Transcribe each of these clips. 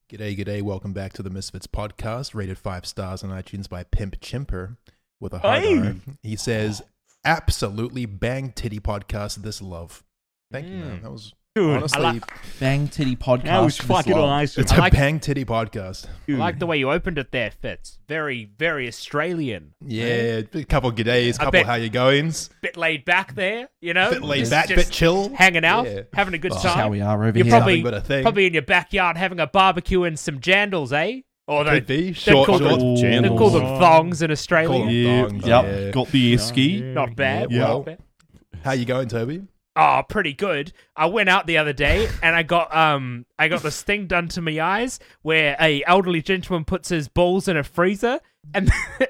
G'day, g'day. Welcome back to the Misfits podcast, rated 5 stars on iTunes by Pimp Chimper with a hard R. He says, absolutely bang titty podcast, this love. Thank you, man. That was honestly... Bang titty podcast. That was fucking awesome. It's a bang titty podcast. I like the way you opened it there, Fitz. Very, very Australian. Yeah, a couple g'days, couple how you goings. Bit laid back there, you know? Bit laid back, bit chill. Hanging out, having a good time. That's how we are over You're here. probably in your backyard having a barbecue and some jandals, eh? Or Could be. They Short call them thongs in Australia. Call them thongs, Yep, got the ski. Not bad. Yeah. Not bad. How you going, Toby? Oh, pretty good. I went out the other day and I got this thing done to my eyes where a elderly gentleman puts his balls in a freezer and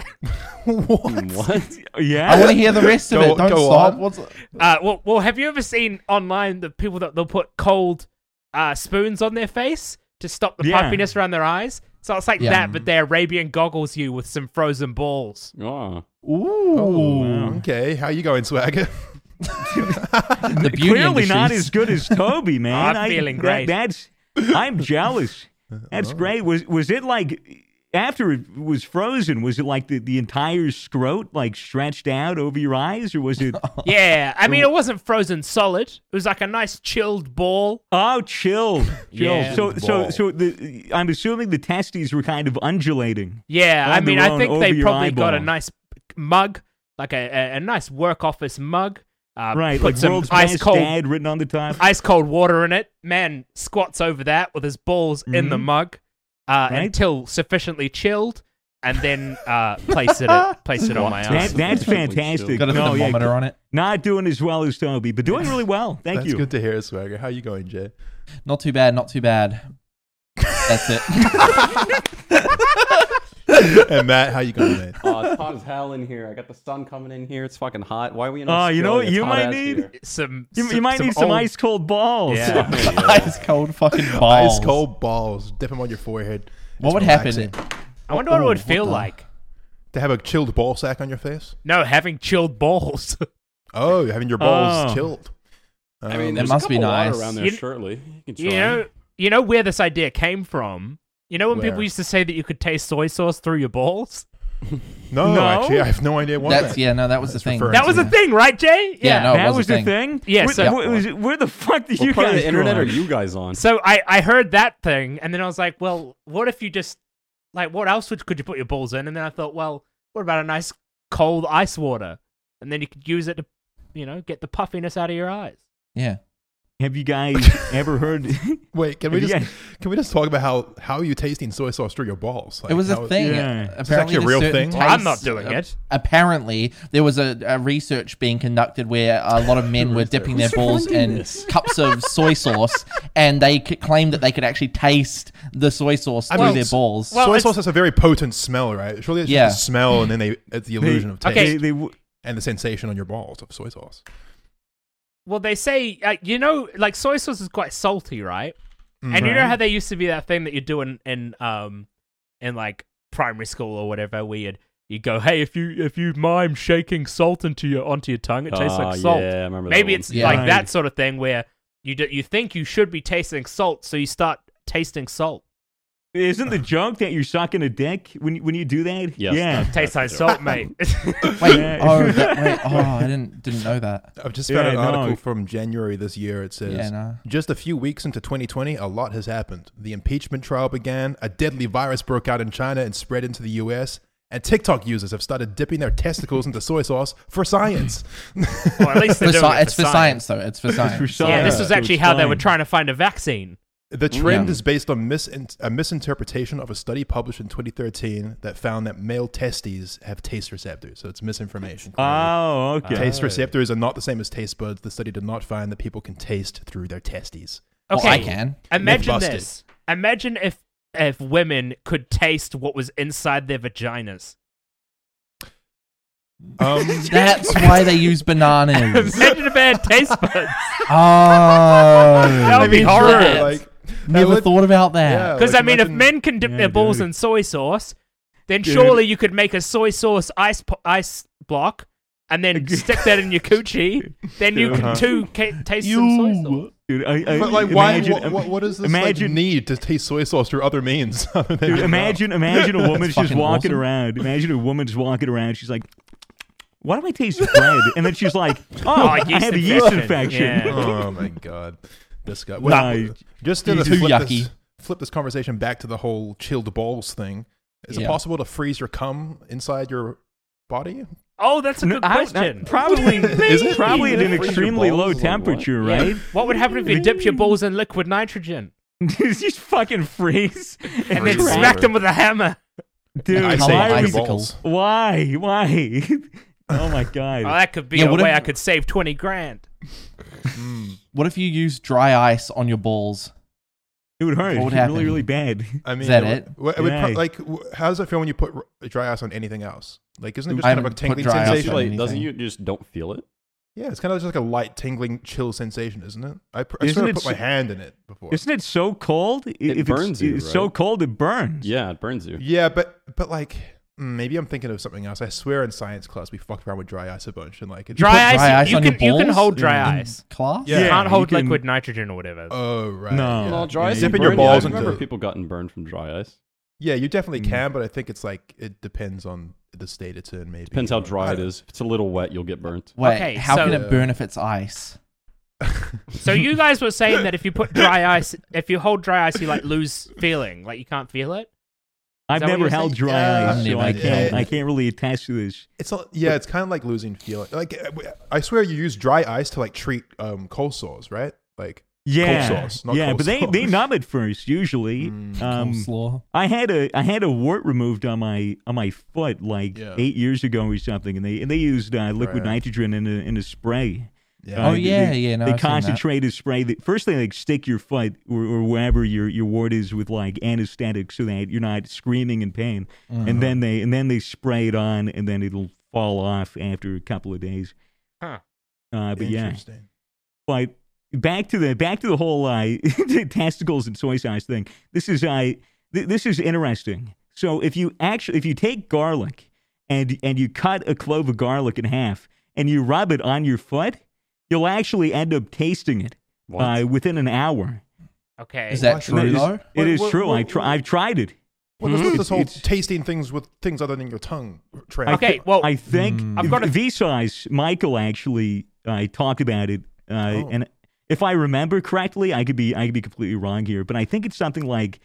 What? Yeah. I want to hear the rest of it. Don't go stop. on. What's well, have you ever seen online the people that they'll put cold spoons on their face to stop the puffiness around their eyes? So it's like that, but they Arabian goggles you with some frozen balls. Oh. Ooh. Okay. How you going, Swagger? The beauty Clearly not industries. as good as Toby, man. I'm feeling great. I'm jealous. That's great. Was it like after it was frozen? Was it like the entire scrot like stretched out over your eyes, or was it? Yeah, I mean it wasn't frozen solid. It was like a nice chilled ball. Oh, chilled. Yeah. So I'm assuming the testes were kind of undulating. Yeah, I On mean their I own think over they your probably got a eyeball. nice mug, like a nice work office mug. Right, put like some world's ice best cold dad written on the top. ice cold water in it. Man squats over that with his balls in the mug until sufficiently chilled, and then place it on my eyes. That's fantastic. Got a thermometer on it. Not doing as well as Toby, but doing really well. Thank That's you. good to hear, Swagger. How you going, Jay? Not too bad. Not too bad. That's it. And Matt, how you going, man? It's hot as hell in here. I got the sun coming in here. It's fucking hot. Why are we in You know what Australia? It's you hot might as need? here. You might need some old- ice cold balls. Yeah. Ice cold fucking balls. Ice cold balls. Dip them on your forehead. What It's would relaxing. happen? I wonder what it would What feel the- like. To have a chilled ball sack on your face? No, having chilled balls. Oh, you're having your balls Oh. chilled. I mean, That there's must a be couple water nice. around there, You- shortly. You can try. you know where this idea came from? You know when Where? people used to say that you could taste soy sauce through your balls? no, No? actually, I have no idea why. That was the That's thing. referring That was a thing, right, Jay? Yeah, no, it that was was a the thing. Yeah, Where, so- where the fuck did What you part of guys the internet grow are up? you guys on? So I heard that thing, and then I was like, well, what if you just, like, what else could you put your balls in? And then I thought, well, what about a nice cold ice water? And then you could use it to, get the puffiness out of your eyes. Yeah. Have you guys ever heard? Wait, can we Have you just talk about how are you tasting soy sauce through your balls? Like, It was a how- thing. Yeah. Is this actually a there's real certain thing? I'm not tastes- doing it. Apparently, there was a research being conducted where a lot of men were dipping their balls in cups of soy sauce, and they claimed that they could actually taste the soy sauce through mean, their balls. well, soy it's- sauce has a very potent smell, right? Surely it's Yeah. just the smell, and then it's the illusion of taste Okay. They and the sensation on your balls of soy sauce. Well, they say, like soy sauce is quite salty, right? Mm-hmm. And you know how there used to be that thing that you do in like primary school or whatever, where you go, hey, if you mime shaking salt onto your tongue, it tastes like salt. Yeah, I remember Maybe that it's one. Yeah. like Right. that sort of thing where you think you should be tasting salt, so you start tasting salt. isn't the joke that you're sucking a dick when you do that? Yes, yeah. that's- Tastes like salt, mate. Wait, Yeah. I didn't know that. I've just found an Yeah, article no. from January this year. It says, Yeah, no. just a few weeks into 2020, a lot has happened. The impeachment trial began, a deadly virus broke out in China and spread into the US, and TikTok users have started dipping their testicles into soy sauce for science. Or at least they're doing it It's for science, though. It's for science. for science. Yeah, this Yeah. was So actually it's how they fine. were trying to find a vaccine. The trend Yeah. is based on a misinterpretation of a study published in 2013 that found that male testes have taste receptors. So it's misinformation. Oh, okay. Taste receptors are not the same as taste buds. The study did not find that people can taste through their testes. Well, Okay, I can. imagine busted. this. Imagine if women could taste what was inside their vaginas. That's why they use bananas. Imagine if they had taste buds. Oh, That would be Sure, horrible. like, never would- thought about that. Yeah. Because like, I mean, if imagine- men can dip Yeah, their balls dude. in soy sauce, then Dude. surely you could make a soy sauce ice block and then stick that in your coochie. Then you can Uh-huh. too taste some soy sauce. Dude, But like, why? imagine, What is this imagine- need to taste soy sauce through other means? other than Dude, your mouth? imagine a woman's just fucking walking awesome. around. Imagine a woman's walking around. She's like, "Why do I taste bread?" And then she's like, "Oh, I yeast have a yeast infection. infection." Yeah. Oh my god, this guy. Nah, Just to Jesus. flip Too this, yucky. flip this conversation back to the whole chilled balls thing. Is it Yeah. possible to freeze your cum inside your body? Oh, that's a good question. Probably, Is it? probably at an Freeze your extremely balls? low Like what? temperature, Yeah. right? What would happen if you dipped your balls in liquid nitrogen Just fucking freeze and then Freeze smacked them. them with a hammer? Dude, I How say why? about are we- icicles? Why? Oh my Oh, god! that could be Yeah, a what way if- I could save 20 grand. What if you use dry ice on your balls? It would hurt. What would really, happen? really bad. I mean, that it? Would Yeah. how does it feel when you put dry ice on anything else? Like, isn't it just I kind of a haven't put tingling dry ice sensation? on Like, anything. doesn't you just don't feel it? Yeah, it's kind of just like a light tingling, chill sensation, isn't it? I Isn't sort it of put my so- hand in it before. Isn't it so cold? If burns you, It's so right? cold it burns. Yeah, it burns you. Yeah, but like maybe I'm thinking of something else. I swear in science class we fucked around with dry ice a bunch and like it Dry put ice, dry ice you on can, your you can balls hold dry in ice. Class? Yeah. You can't hold you can- liquid nitrogen or whatever. Oh right. No. Yeah. Well, dry ice. Dipping can your burn you. balls I remember into people gotten burned from dry ice. Yeah, you definitely Mm. can, but I think it's like it depends on the state it's in. Maybe Depends how Or- dry I it don't- is. If it's a little wet, you'll get burnt. Wait, Okay, how so- can it burn if it's ice? So you guys were saying that if you put dry ice, if you hold dry ice, you like lose feeling, like you can't feel it. I've that what never you're held saying? dry Yeah, ice, I've so never I did. can't. Yeah. I can't really attest to this. It's it's kind of like losing feeling. Like I swear you use dry ice to like treat cold sores, right? Like Yeah, sauce, not yeah, cold but they sauce. numb it first usually. Coleslaw. I had a wart removed on my foot like Yeah. 8 years ago or something, and they used liquid Right. nitrogen in a spray. yeah. Oh, yeah, yeah, no, They I've seen that. concentrated spray. First, they like stick your foot or wherever your wart is with like anesthetic, so that you're not screaming in pain. Mm-hmm. And then they spray it on, and then it'll fall off after a couple of days. Huh. But yeah, Interesting. but back to the whole testicles and soy sauce thing. This is interesting. So if you take garlic and you cut a clove of garlic in half and you rub it on your foot, you'll actually end up tasting it What? within an hour. Okay. Is that What? true, though? It is What- true. what- I've tried it. What is with this whole It's- tasting things with things other than your tongue? Trey? Okay, well, I think I've got a- Vsauce, Michael actually talked about it, and if I remember correctly, I could be completely wrong here, but I think it's something like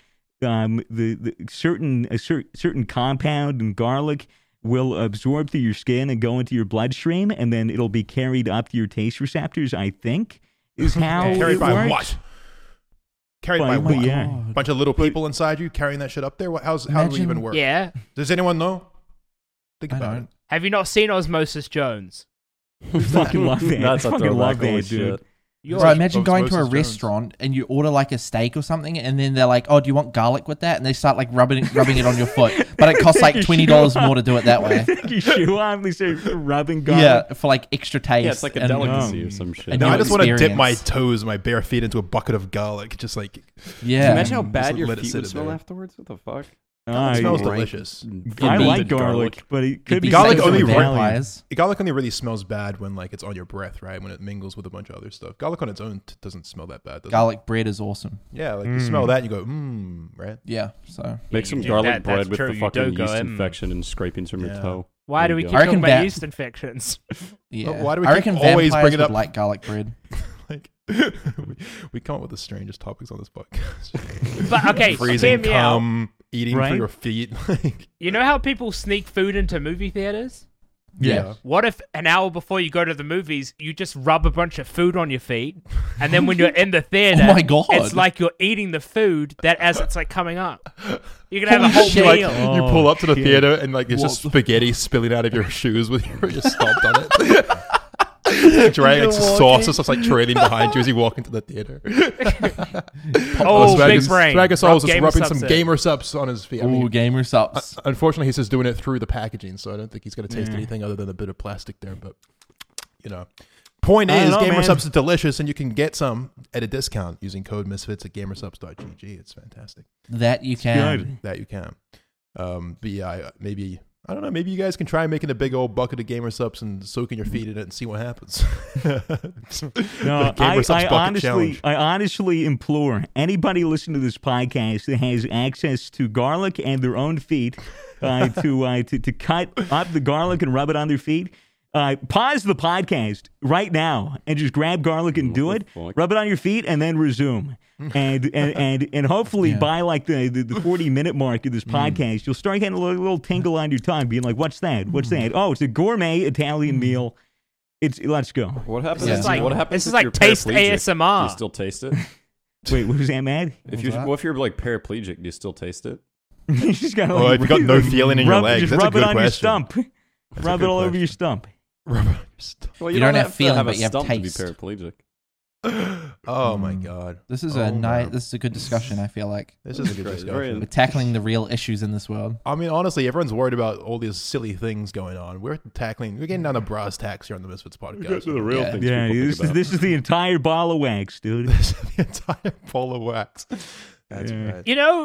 the certain compound in garlic will absorb through your skin and go into your bloodstream, and then it'll be carried up to your taste receptors. I think is how Carried it by works. what? Carried by But what? yeah. God. Bunch of little people inside you carrying that shit up there. How do we Imagine- even work? yeah. Does anyone know? Think I about don't. it. Have you not seen Osmosis Jones? Fucking love that. That's I a fucking throwback. love Holy that, dude. shit. Bro, imagine going to a Osmosis Jones. restaurant and you order like a steak or something, and then they're like, "Oh, do you want garlic with that?" And they start like rubbing it on your foot, but it costs like $20 more to do it that way. Take your shoe off, they say rubbing garlic. Yeah, for like extra taste. Yeah, it's like a and- delicacy or some shit. and No, new I just want to dip my experience. toes, my bare feet into a bucket of garlic. Just like Yeah. Imagine how Just bad your let it feet sit would in smell there. afterwards. What the fuck? Ah, it smells yeah. delicious. I be like garlic, but it could It'd be be Garlic safe only for really- vampires. Garlic only really smells bad when like it's on your breath, right? When it mingles with a bunch of other stuff. Garlic on its own doesn't smell that bad. Does Garlic bread is awesome. it? Yeah, like you smell that and you go, right? Yeah, so Make some do garlic that, bread that's with true, the you fucking do go, yeast mm. infection and scrapings from your Yeah. toe. Why do There we you keep go. I talking reckon about va- yeast infections? yeah. why do we I keep reckon always vampires bringing would up- like garlic bread. Like we come up with the strangest topics on this podcast. But okay, hear Freezing me out. cum, eating Right? for your feet. Like, You know how people sneak food into movie theaters? Yeah. What if an hour before you go to the movies, you just rub a bunch of food on your feet, and then when you're in the theater, Oh my God. it's like you're eating the food that as it's like coming up. You can have a Holy whole shit. like, meal. you pull up to the shit. theater and like there's just What spaghetti spilling out of your shoes with you stomped on it. Dragging like You're sauce walking. just like trailing behind you as you walk into the theater. Oh, big Swaggers- brain. Swaggersaurus Rub is Gamer rubbing Subs some in. gamer subs on his feet. I Ooh, mean, gamer subs. unfortunately, he's just doing it through the packaging, so I don't think he's going to taste Yeah. anything other than a bit of plastic there. But you know, point I don't is, know, gamer man. subs is delicious, and you can get some at a discount using code misfits at gamersubs.gg. It's fantastic That you can. Good. that you can. But yeah, I don't know. Maybe you guys can try making a big old bucket of Gamer Subs and soaking your feet in it and see what happens. No, Gamer Subs bucket challenge. I honestly implore anybody listening to this podcast that has access to garlic and their own feet to cut up the garlic and rub it on their feet. Pause the podcast right now and just grab garlic and do it. Rub it on your feet and then resume. And hopefully by like the 40-minute mark of this podcast, you'll start getting a little tingle on your tongue, being like, "What's that? What's that? Oh, it's a gourmet Italian meal. Let's go." What happens? Yeah. What happens? This is if you're like taste paraplegic? ASMR. Do you still taste it? Wait, what is that, Matt? What if you're like paraplegic? Do you still taste it? You just gotta, Well, if you got no feeling in your legs, just that's a rub good it on your question. stump. That's a Rub good it all over question. your stump. Well, You don't have feeling, a but you have stump taste. to be paraplegic. Oh my god. This is Oh, a nice. wow. This is a good discussion. I feel like This is a good Very- discussion. we're tackling the real issues in this world. I mean, honestly, everyone's worried about all these silly things going on. We're getting down to brass tacks here on the Misfits podcast. the real Yeah. things. Yeah, people think about. this is the entire ball of wax, dude. This is the entire bowl of wax. That's Yeah. right. You know,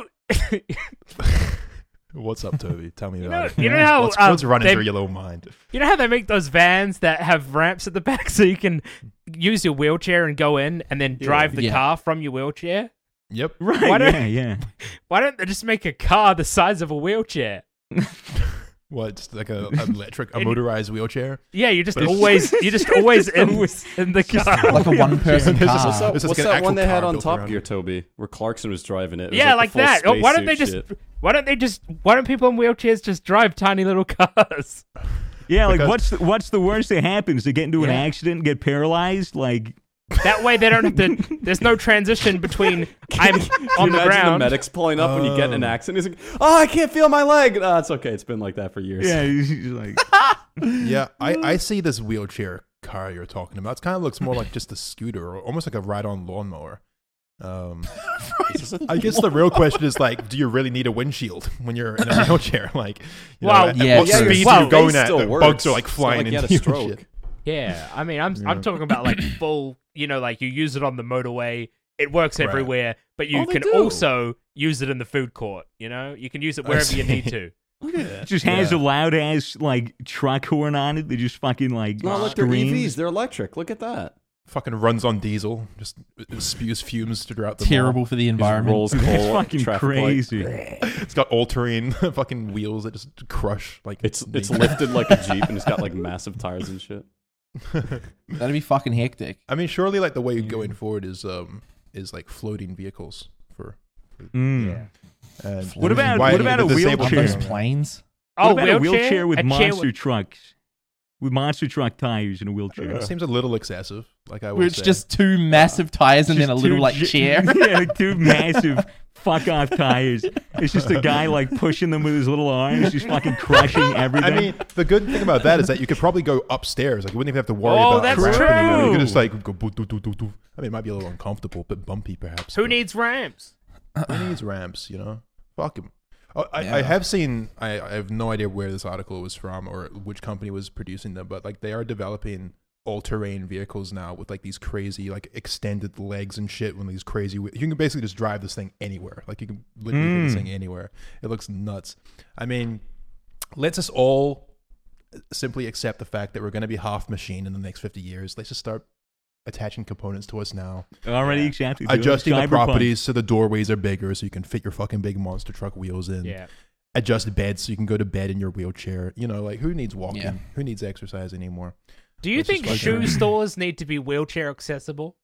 What's up, Toby? Tell me about it. you know how What's running they- through your little mind? you know how they make those vans that have ramps at the back so you can use your wheelchair and go in and then drive the Yeah. car from your wheelchair? Yep. Right? Why don't- Yeah. Why don't they just make a car the size of a wheelchair? What? Just like a electric, a And- motorized wheelchair? Yeah, you just always in the car. Like a one-person This is- car. What's that, This is what's an that actual one they had car on built Top around Gear, it. Toby, where Clarkson was driving it? It was Yeah, like like the full that. Oh, why don't they spacesuit just? shit. Why don't people in wheelchairs just drive tiny little cars? Yeah, like Because- what's the worst that happens? They get into an Yeah. accident and get paralyzed? Like, That way they don't have to. There's no transition between I'm on Can the you imagine ground. the medics pulling up when you get in an accident? He's like, "Oh, I can't feel my leg." No, it's okay. It's been like that for years. yeah, he's like, Yeah, I see this wheelchair car you're talking about. It kind of looks more like just a scooter or almost like a ride-on lawnmower. I guess the real question is like, do you really need a windshield when you're in a wheelchair? Like, you Well, know, at yeah, what true. speed Well, are you going face at? still The works. bugs are like It's not flying like you into had a you stroke. and shit. Yeah, I mean, I'm talking about like full. You know, like you use it on the motorway. It works Right. everywhere, but you Oh, they can do. also use it in the food court. You know, you can use it I wherever you see. need to. it just has a loud ass like truck horn on it. They just fucking like It's not like they're screams. EVs. They're electric. Look at that. Fucking runs on diesel, just spews fumes throughout the mall. Terrible for the Just environment. rolls It's coal. fucking traffic light. crazy. It's got all-terrain fucking wheels that just crush. Like It's lifted like a Jeep and it's got like massive tires and shit. That'd be fucking hectic. I mean, surely like the way going forward is like floating vehicles for. Mm. And What about- why what about the a disabled On wheelchair? those people- planes. Oh, What about a wheelchair with A chair monster trucks? With monster truck tires in a wheelchair. It seems a little excessive. Like I Where would it's say. just two massive tires and then a Just little two like gi- chair. Yeah, like two massive fuck off tires. It's just a guy like pushing them with his little arms, just fucking crushing everything. I mean, the good thing about that is that you could probably go upstairs. Like you wouldn't even have to worry Oh, about that's ramp anymore. You true. could just like go. Boo, doo, doo, doo, doo. I mean, it might be a little uncomfortable, a bit bumpy, perhaps. Who but needs ramps? who needs ramps? You know, fuck him. Oh, I Yeah. have seen. I have no idea where this article was from or which company was producing them, but like they are developing all-terrain vehicles now with like these crazy like extended legs and shit. When these crazy, you can basically just drive this thing anywhere. Like you can literally put this thing anywhere. It looks nuts. I mean, let's us all simply accept the fact that we're going to be half machine in the next 50 years. Let's just start attaching components to us now. already accepted. dude. Adjusting the Cyberpunk. properties so the doorways are bigger so you can fit your fucking big monster truck wheels in. Yeah. Adjust beds so you can go to bed in your wheelchair. You know, like who needs walking? Yeah. Who needs exercise anymore? Do you Let's just think like shoe that. stores need to be wheelchair accessible?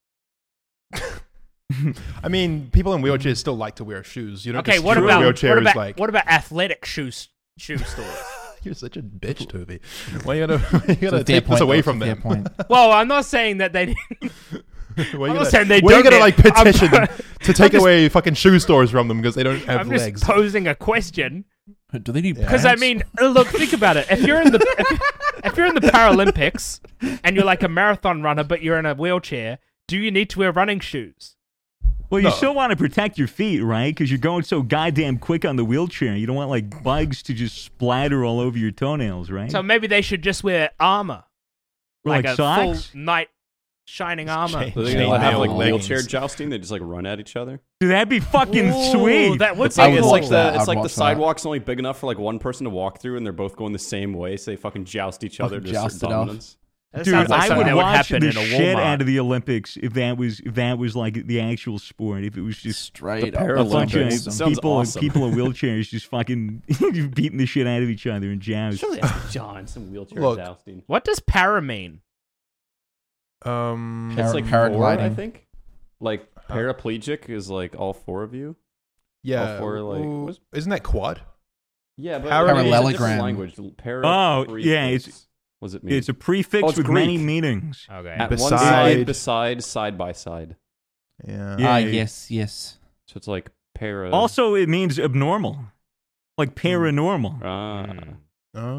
I mean, people in wheelchairs still like to wear shoes. You know, Okay, what about wheelchairs? what about athletic shoe stores? You're such a bitch, Toby. Why you gotta It's a fair take this point, away though. from It's a them? fair point. Well, I'm not saying that they. Why I'm you not saying they why you don't gotta like get- I'm- petition to take just- away fucking shoe stores from them because they don't have I'm legs? just posing a question Do they need Yeah. because I pants? mean, look, think about it. If you're in the if you're in the Paralympics and you're like a marathon runner but you're in a wheelchair, do you need to wear running shoes? Well, you No. still want to protect your feet, right? Because you're going so goddamn quick on the wheelchair. You don't want like bugs to just splatter all over your toenails, right? So maybe they should just wear armor, Or like a socks. full night shining armor. Chain- So they're gonna have like Chainmail wheelchair leggings. jousting. They just like run at each other. Dude, that'd be fucking Ooh, sweet. That would It's be like would it's cool. like watch that. the I'd watch that. sidewalk's only big enough for like one person to walk through, and they're both going the same way, so they fucking joust each other to Fucking joust assert it off. dominance. That Dude, sounds like I something would that would watch happen the in a shit Walmart. out of the Olympics if that was like the actual sport. If it was just Straight The up. a bunch of Paralympics. Sounds people awesome. people in wheelchairs just fucking beating the shit out of each other and joust. Surely that's John, some wheelchair Look. jousting. What does para mean? It's like Paragliding. 4, I think. Like paraplegic is like all 4 of you. Yeah. All 4 like ooh, what's- isn't that quad? yeah, but Parallelogram. it's a different language. Oh, yeah, it's- what does it mean? It's a prefix Oh, it's with many Greek. meanings. Okay. At one Beside- side, beside, side by side. Yeah. Yeah. Yes. So it's like para. Also, it means abnormal, like paranormal. Oh,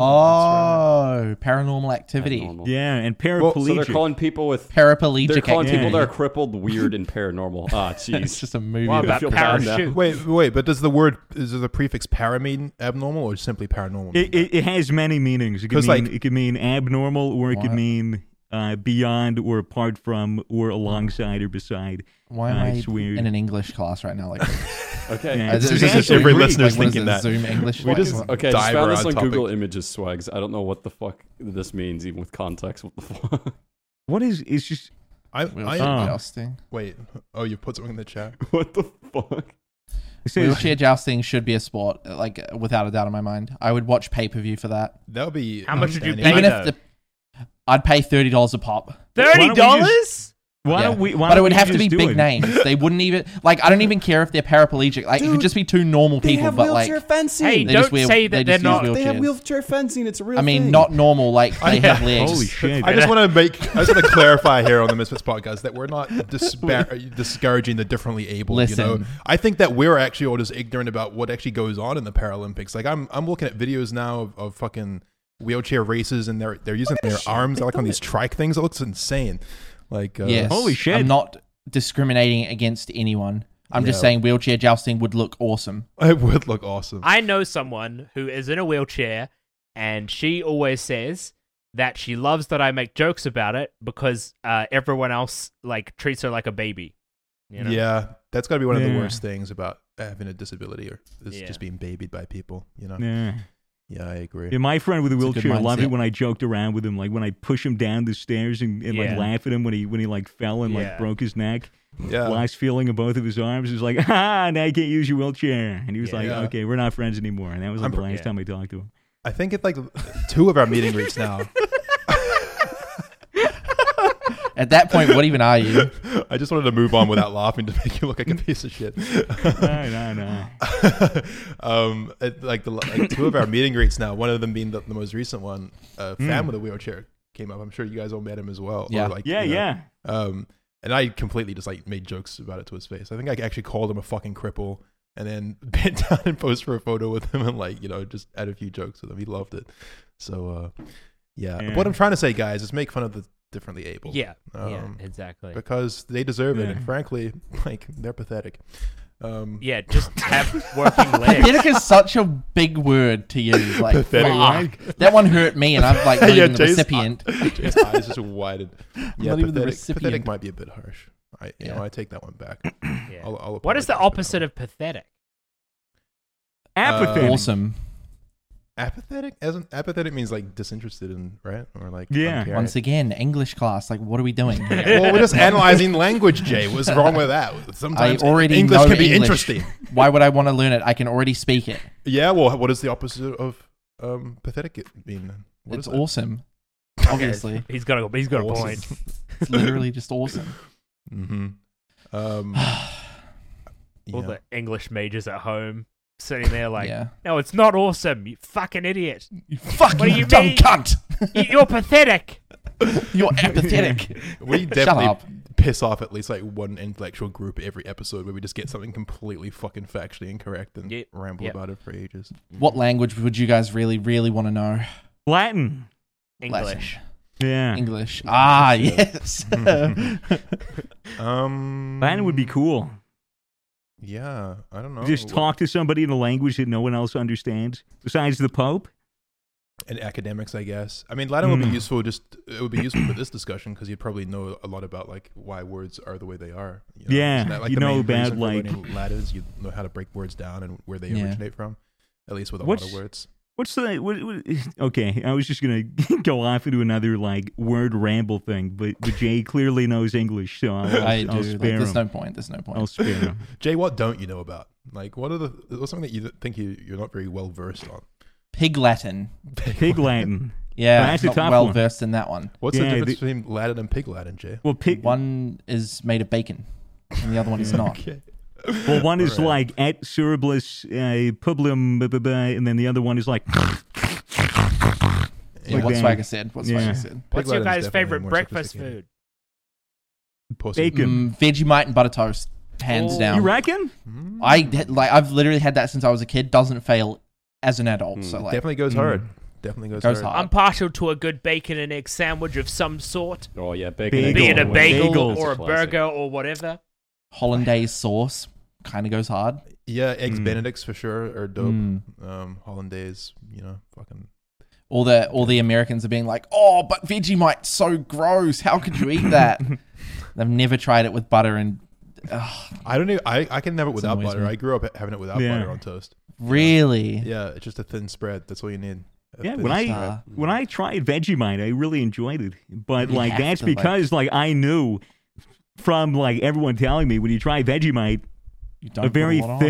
Oh, paranormal activity. Paranormal. Yeah, and Well, So they're paraplegic. calling people with. Paraplegic They're calling activity. people that are crippled weird and paranormal. Ah, It's jeez. just a movie. What about about feel bad now. parachute? Wait, but does the prefix para mean abnormal or simply paranormal? It has many meanings. It could 'Cause, mean like- it could mean abnormal, or it could What? mean beyond, or apart from, or alongside, or beside. Why am I It's weird. in an English class right now? Like, Okay. Yeah, Is it's this actually every Greek. listener's what is thinking it, that. Zoom English. We What? just- Okay, I just dive found this around on topic. Google Images, Swags. I don't know what the fuck this means, even with context. What the fuck? What is? It's just. Wheelchair Oh. jousting. Wait. Oh, you put something in the chat. What the fuck? It says, Wheelchair jousting should be a sport, like without a doubt in my mind. I would watch pay per view for that. That would be. How much would you outstanding. pay? Even though. if I'd pay $30 a pop. $30? why Yeah. don't we? Why But it don't would we have to just be do big it? names. They wouldn't even like. I don't even care if they're paraplegic. Like it could Dude, just be two normal people, but like fencing. Hey, They don't just wear- say they that they're just use not. wheelchairs. They have wheelchair fencing. It's a real I mean, thing. not normal. Like they have legs. Holy shit! I just want to clarify here on the Misfits podcast that we're not discouraging the differently able. You know, Listen. I think that we're actually all just ignorant about what actually goes on in the Paralympics. Like I'm looking at videos now of fucking wheelchair races, and they're using their arms like on these trike things. It looks insane. Like Yes. Holy shit. I'm not discriminating against anyone. I'm just Yeah. saying wheelchair jousting would look awesome. it would look awesome. I know someone who is in a wheelchair, and she always says that she loves that I make jokes about it because everyone else like treats her like a baby. You know? Yeah, that's got to be one of the Yeah. worst things about having a disability, or is Yeah. just being babied by people. You know. Yeah. Yeah, I agree. Yeah, my friend with a It's a good wheelchair loved it mindset. when I joked around with him, like when I push him down the stairs and like Yeah. laugh at him when he like fell and Yeah. like broke his neck. Yeah. Last feeling of both of his arms. He was like, now you can't use your wheelchair. And he was like, Yeah. okay, we're not friends anymore. And that was like I'm the pr- last yeah. time I talked to him. I think it's like 2 of our meeting greets now. At that point, what even are you? I just wanted to move on without laughing to make you look like a piece of shit. No. Like 2 of our meeting greets now. One of them being the most recent one. Fan with a wheelchair came up. I'm sure you guys all met him as well. Yeah. Or like, Yeah, you know, yeah. And I completely just like made jokes about it to his face. I think I actually called him a fucking cripple, and then bent down and posed for a photo with him, and like, you know, just add a few jokes with him. He loved it. So Yeah. What I'm trying to say, guys, is make fun of the differently able. Yeah. Um, Exactly. Because they deserve it, Yeah. and frankly, like they're pathetic. Yeah, just have working legs. Pathetic is such a big word to use. Like, Pathetic, fuck. That one hurt me, and I'm like not even the Jay's- recipient. Jay's eyes just widened. Yeah, not even the pathetic recipient. might be a bit harsh. I take that one back. Yeah. I'll What is the apologize for that opposite one. of pathetic? Apathetic. Awesome. Apathetic? Apathetic means like disinterested in, right? Or like Yeah. uncaring. Once again, English class. Like, what are we doing? Well, we're just analyzing language, Jay. What's wrong with that? Sometimes I already English know can be English. interesting. Why would I want to learn it? I can already speak it. Yeah, well, what is the opposite of pathetic mean? Then? What It's is that? awesome. Obviously, He's got a Awesome. point. it's literally just awesome. Mm-hmm. All the English majors at home sitting there like, Yeah. no, it's not awesome. You fucking idiot. You fucking What do you dumb mean? cunt. You're pathetic. You're apathetic. We Shut definitely up. piss off at least like one intellectual group every episode where we just get something completely fucking factually incorrect and Yep. ramble Yep. about it for ages. What language would you guys really, really want to know? Latin. English. Yeah. English. Ah, yes. Latin would be cool. Yeah, I don't know. Just talk to somebody in a language that no one else understands besides the Pope. and academics, I guess. I mean, Latin would be useful. It would be useful for this discussion because you'd probably know a lot about like why words are the way they are. You know? Yeah, Isn't that, like, you the know main about, reason for like- learning Latin is you know how to break words down and where they originate from. At least with a lot What's- of words. What's the okay? I was just gonna go off into another like word ramble thing, but Jay clearly knows English, so I I'll do. Like, spare there's him. no point. There's no point. I'll spare him. Jay, what don't you know about? Like, what's something that you think you're not very well versed on? Pig Latin. Pig Latin. Yeah, That's a not tough well one. versed in that one. What's Yeah, the difference between Latin and Pig Latin, Jay? Well, pig. One is made of bacon, and the other one is not. Okay. Well, one is Alright. like et suribus publium, and then the other one is like. Yeah, Like what that. Swagger said. What Yeah. Swagger said. What's Pig your Latin's guys' definitely favorite more breakfast sophisticated. food? Pussy. Bacon. Vegemite and butter toast, hands Oh. down. You reckon? I've literally had that since I was a kid. Doesn't fail as an adult. So like, Definitely goes hard. Definitely goes, Goes hard. hard. I'm partial to a good bacon and egg sandwich of some sort, Oh yeah, bacon. Bagel. be it a bagel Bagels. or a Classic. burger or whatever. hollandaise sauce kind of goes hard. Yeah, eggs Mm. Benedicts for sure are dope. Mm. Hollandaise, fucking. All the Americans are being like, oh, but Vegemite's so gross. How could you eat that? They've never tried it with butter and I don't even. I can have it without annoys butter. me. I grew up having it without Yeah. butter on toast. really. Yeah, it's just a thin spread. That's all you need. A Yeah, thin when spread. when I tried Vegemite, I really enjoyed it. But You like have that's to, like- because like I knew from like everyone telling me when you try Vegemite, You don't a put very lot on.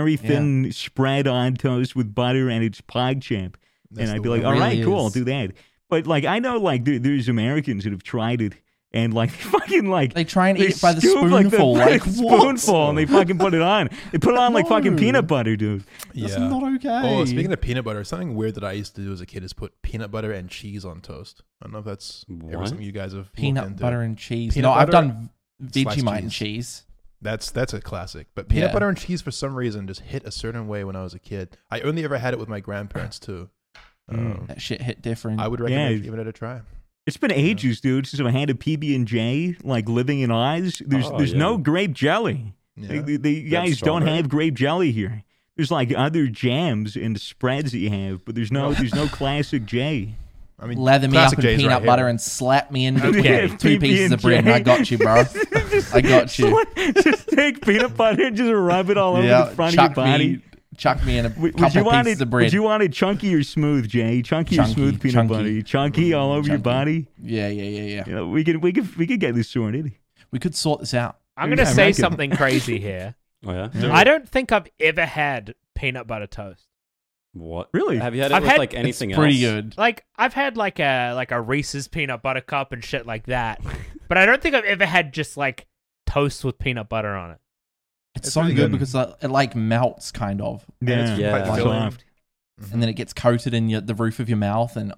thin spread on toast with butter and it's PogChamp. That's And I'd the be like, way. all It right, really cool, I'll is. do that. But like I know like there's Americans that have tried it and like fucking like They try and they eat it by the scoop, spoonful. by Like, the what? spoonful, and they fucking put it on. They put it on like fucking No. peanut butter, dude. Yeah. That's not okay. Oh, speaking of peanut butter, something weird that I used to do as a kid is put peanut butter and cheese on toast. I don't know if that's ever What? something you guys have looked Peanut into. butter and cheese. Peanut No, I've butter, done sliced Vegemite and cheese. cheese. That's a classic. But peanut Yeah. butter and cheese for some reason just hit a certain way when I was a kid. I only ever had it with my grandparents too. That shit hit different. I would recommend Yeah. giving it a try. It's been ages, dude, since I had a PB&J, like living in Oz. There's Oh, there's yeah. no grape jelly. Yeah. The guys don't strawberry? have grape jelly here. There's like other jams and spreads that you have, but there's no classic J. I mean, Lather me up classic in J's peanut right butter here. and slap me in Okay. between two pieces of bread, and I PB&J. got you, bro. I got you. Just take peanut butter and just rub it all over the front of your body. Chuck me in a Would couple you want pieces it? of bread. Would you want it chunky or smooth, Jay? Chunky or Chunky, smooth peanut chunky. butter? Chunky all over your Chunky. body. Yeah. You know, we could get this sorted. We could sort this out. I'm going to I say reckon. something crazy here. Oh yeah. I don't think I've ever had peanut butter toast. What? Really? Have you had it I've with had- like anything It's pretty else? good. Like I've had like a Reese's peanut butter cup and shit like that, but I don't think I've ever had just like toast with peanut butter on it. It's It's so really good good. because it like melts kind of, Yeah, Yeah. quite Like soft. and then it gets coated in the roof of your mouth, and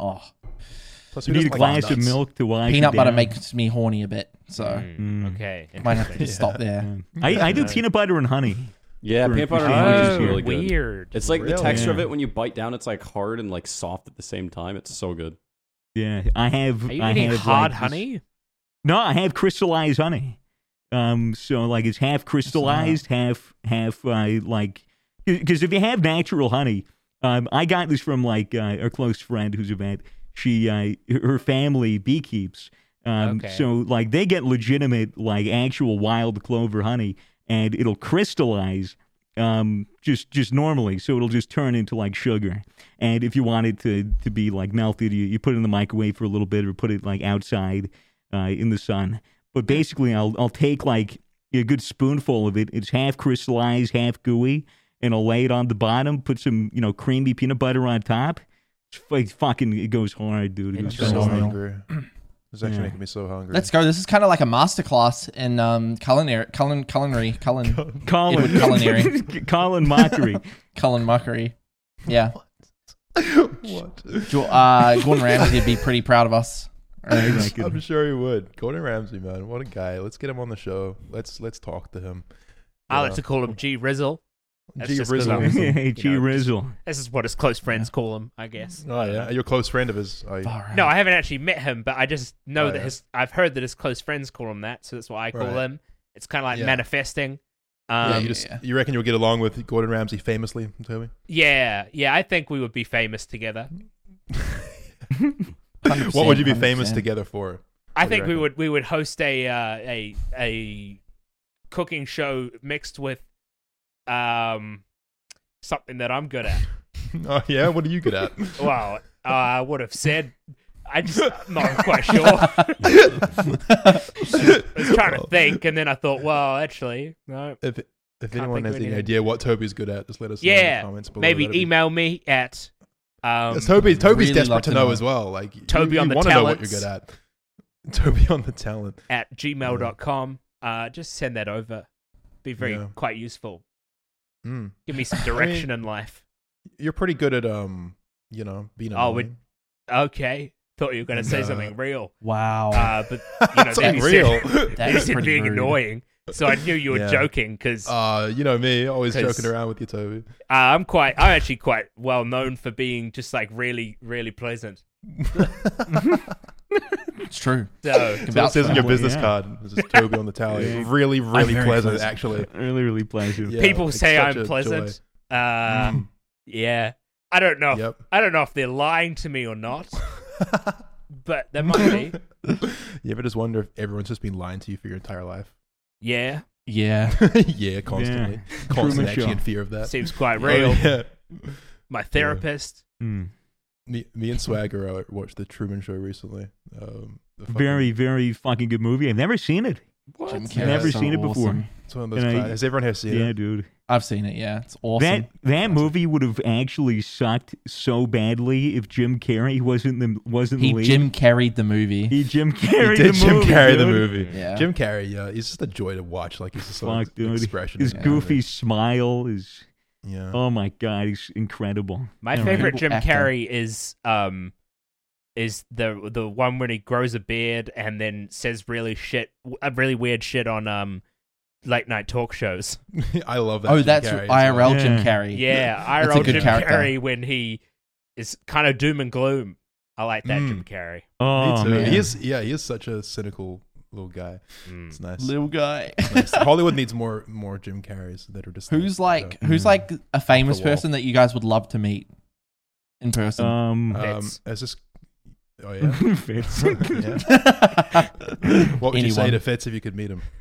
Plus, You who need a doesn't like glass of nuts? milk to wash peanut it butter down. makes me horny a bit. So Mm. Okay. might have to just stop there. I do peanut butter and honey. Yeah, For- peanut butter for and honey sandwiches is Oh, here. really good. weird. It's like the Really? texture of Yeah. it when you bite down. It's like hard and like soft at the same time. It's so good. Yeah, I have. Are you I eating have, hard like, this- honey? No, I have crystallized honey. So like it's half crystallized, half like because if you have natural honey, I got this from like a close friend who's a vet. She her family beekeeps. Okay. So like they get legitimate like actual wild clover honey, and it'll crystallize just normally. So it'll just turn into like sugar. And if you want it to be like melted, you put it in the microwave for a little bit or put it like outside in the sun. But basically, I'll take like a good spoonful of it. It's half crystallized, half gooey, and I'll lay it on the bottom. Put some creamy peanut butter on top. It's like fucking it goes hard, dude. It I'm goes so so Phenomenal. hard. hungry. This is actually Yeah. making me so hungry. let's go. This is kind of like a masterclass in culinary, Colin, Edward culinary, Colin Mockery. Cullen Mockery. Yeah, what? Gordon Ramsay would be pretty proud of us. I reckon. I'm sure he would. Gordon Ramsay, man, what a guy. Let's get him on the show. Let's talk to him. I like to call him G Rizzle. That's G just 'cause Rizzle. I'm- Hey, G Rizzle. This is what his close friends call him, I guess. Oh yeah, you're a close friend of his. Oh, yeah. Far out. No, I haven't actually met him, but I just know Oh, that yeah. I've heard that his close friends call him that, so that's what I call Right. him. It's kind of like Yeah. manifesting. Yeah, Um, you reckon you'll get along with Gordon Ramsay famously, Toby? yeah, I think we would be famous together. What would you be 100%. famous together for? I What do you think we would host a cooking show mixed with something that I'm good at. Oh yeah, what are you good at? Well, I would have said. I'm not quite sure. I was trying to think, and then I thought, well, actually, no. If anyone think has of any anything. idea what Toby's good at, just let us know in Yeah, the comments below. maybe That'd be- email me at Yes, Toby's really desperate love to to know know. as well. Like Toby you on the want to know what you're talents. good at. Toby on the talent. at gmail.com. Just send that over. Be very Yeah. quite useful. Mm. Give me some direction in life. You're pretty good at being Oh, annoying. Okay. Thought you were going to say And, something real. Wow. But you know, then Something you real. said, That you is said pretty being rude. annoying. So I knew you were Yeah. joking because You know me, always 'Cause- joking around with you, Toby. I'm actually quite well known for being just like really, really pleasant. It's true. So So it Vouch says for on your that. business Yeah. card. This is Toby on the tally. Yeah. Really, really very pleasant, pleasant. actually. Really, really pleasant. Yeah, people like say such I'm a pleasant. joy. Yeah. I don't know. Yep. I don't know if they're lying to me or not, but there might be. You ever just wonder if everyone's just been lying to you for your entire life? Yeah. Yeah. Yeah, constantly. Yeah. Constantly Truman actually Show. in fear of that. Seems quite Oh, real. yeah. My therapist. Mm. Me and Swagger watched the Truman Show recently. The fucking- Very, very fucking good movie. I've never seen it. Jim Yeah. Carrey's Never so seen it before. awesome. It's one of those. And I- cla- Has everyone has seen Yeah, it? dude. I've seen it. Yeah, it's awesome. That movie would have actually sucked so badly if Jim Carrey wasn't the He lead. Jim carried the movie. He Jim He Carrey did the Jim movie. Carrey the dude. movie. Yeah. Jim Carrey, yeah, he's just a joy to watch. Like he's just sort Fuck, of dude. expression. His in it. goofy smile is. Yeah. Oh my god, he's incredible. My All right. favorite Jim Actor. Carrey is the one when he grows a beard and then says really weird shit on late night talk shows. I love that. Oh, Jim that's Carrey as IRL well. Jim Yeah. Carrey. Yeah, I That's a wrote good Jim character. Carrey when he is kind of doom and gloom. I like that Mm. Jim Carrey. Oh Me too. man. He is such a cynical little guy. Mm. It's nice. Little guy. Nice. Hollywood needs more Jim Carreys that are just Who's like you who's like a famous the wall. person that you guys would love to meet in person? know, Fitz. as this. Oh yeah. Fitz. Yeah. What would you say Anyone. to Fitz if you could meet him?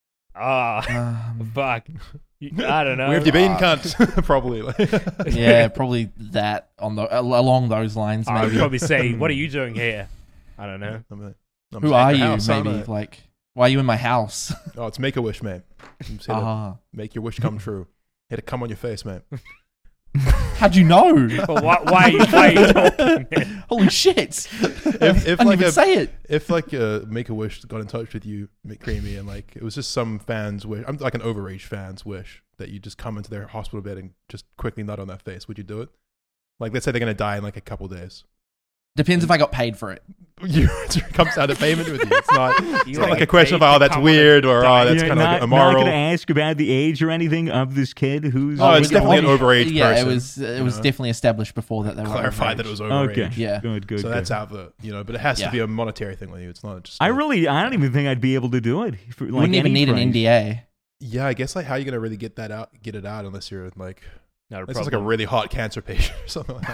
Ah, fuck. I don't know. Where have you been, cunt? Probably. Yeah, probably that along those lines. I would Maybe. probably say, "What are you doing here?" I don't know. I'm Who at are the you? house, aren't Maybe I? like, why are you in my house? Oh, it's Make a Wish, mate. I'm saying make your wish come true. Hit a cum on your face, mate. How'd you know? Well, why are you talking? Holy shit! If I didn't like even say it. if like Make a Wish got in touch with you, McCreamy, and like it was just some fans wish, I'm like an overage fan's wish that you just come into their hospital bed and just quickly nut on their face, would you do it? Like, let's say they're gonna die in like a couple days. Depends if I got paid for it. It comes out of payment with you. It's not. It's You not like get a question of paid oh to that's come on weird and or die. oh that's You're kind of like not immoral. going to ask about the age or anything of this kid who's. Oh, it's Yeah, definitely an overage Yeah, person. it was know? definitely established before that they were Clarify that it was overage. Okay. Yeah. Good. So that's out the but it has Yeah. to be a monetary thing with you. It's not just. I like- don't even think I'd be able to do it. For, like, Wouldn't even any need an price. NDA. Yeah, I guess like how are you gonna really get it out unless you're like Not a unless it's like a problem. really hot cancer patient or something like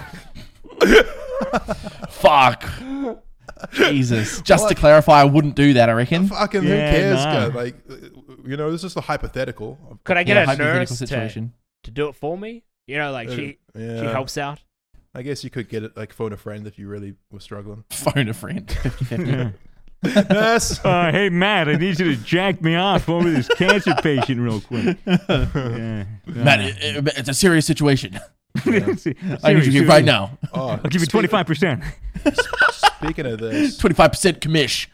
that. Fuck. Jesus. Just Well, to clarify, I wouldn't do that. I reckon. Fucking who Yeah, cares? nah. Guy? Like this is just a hypothetical. Could I get Yeah, a hypothetical nurse situation. to do it for me? You know, like she Yeah. helps out. I guess you could get it like phone a friend if you really were struggling. Phone a friend. 50-50. Yeah. Nurse. Hey Matt, I need you to jack me off over this cancer patient real quick. Yeah. Matt, it's a serious situation. I need Seriously, you here right now. Oh, I'll give you 25%. Speaking of this, 25% commish.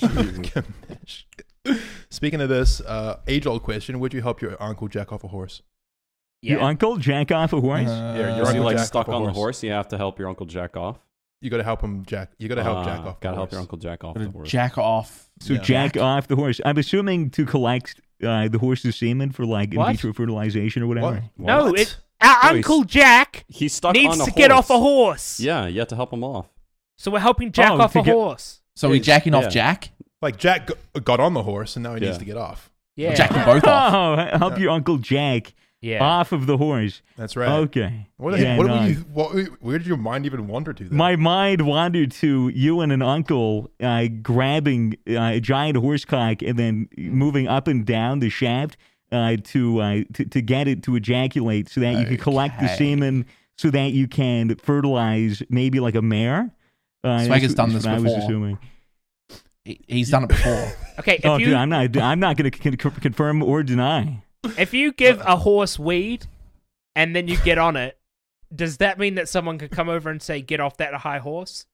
speaking of this, age-old question: would you help your uncle jack off a horse? Your Yeah. uncle jack off a horse? Yeah, your Is he uncle like jack stuck off a on the horse. horse? You have to help your uncle jack off. You got to help him jack. You got to help jack off. Gotta the help your horse. uncle jack off the horse. Jack off. So Yeah. jack off the horse. I'm assuming to collect the horse's semen for like in What? vitro fertilization or whatever. What? No, What? our Oh, he's- Uncle Jack He's stuck needs on a to horse. get off a horse. Yeah, you have to help him off. So we're helping Jack Oh, off to a get- horse. So we jacking off Yeah. Jack? Like Jack got on the horse and now he needs Yeah. to get off. Yeah. Jacking both off. Oh, help your uncle Jack Yeah. off of the horse. That's right. Okay. What, Yeah, what no. were you, where did your mind even wander to? Then? My mind wandered to you and an uncle grabbing a giant horse cock and then moving up and down the shaft to get it to ejaculate so that you can collect the Okay. semen so that you can fertilize maybe like a mare. Swagger's done that's this what I was before. assuming. He's done it before. Okay, if Oh, you dude, I'm not going to confirm or deny. if you give a horse weed and then you get on it, does that mean that someone could come over and say, "Get off that high horse"?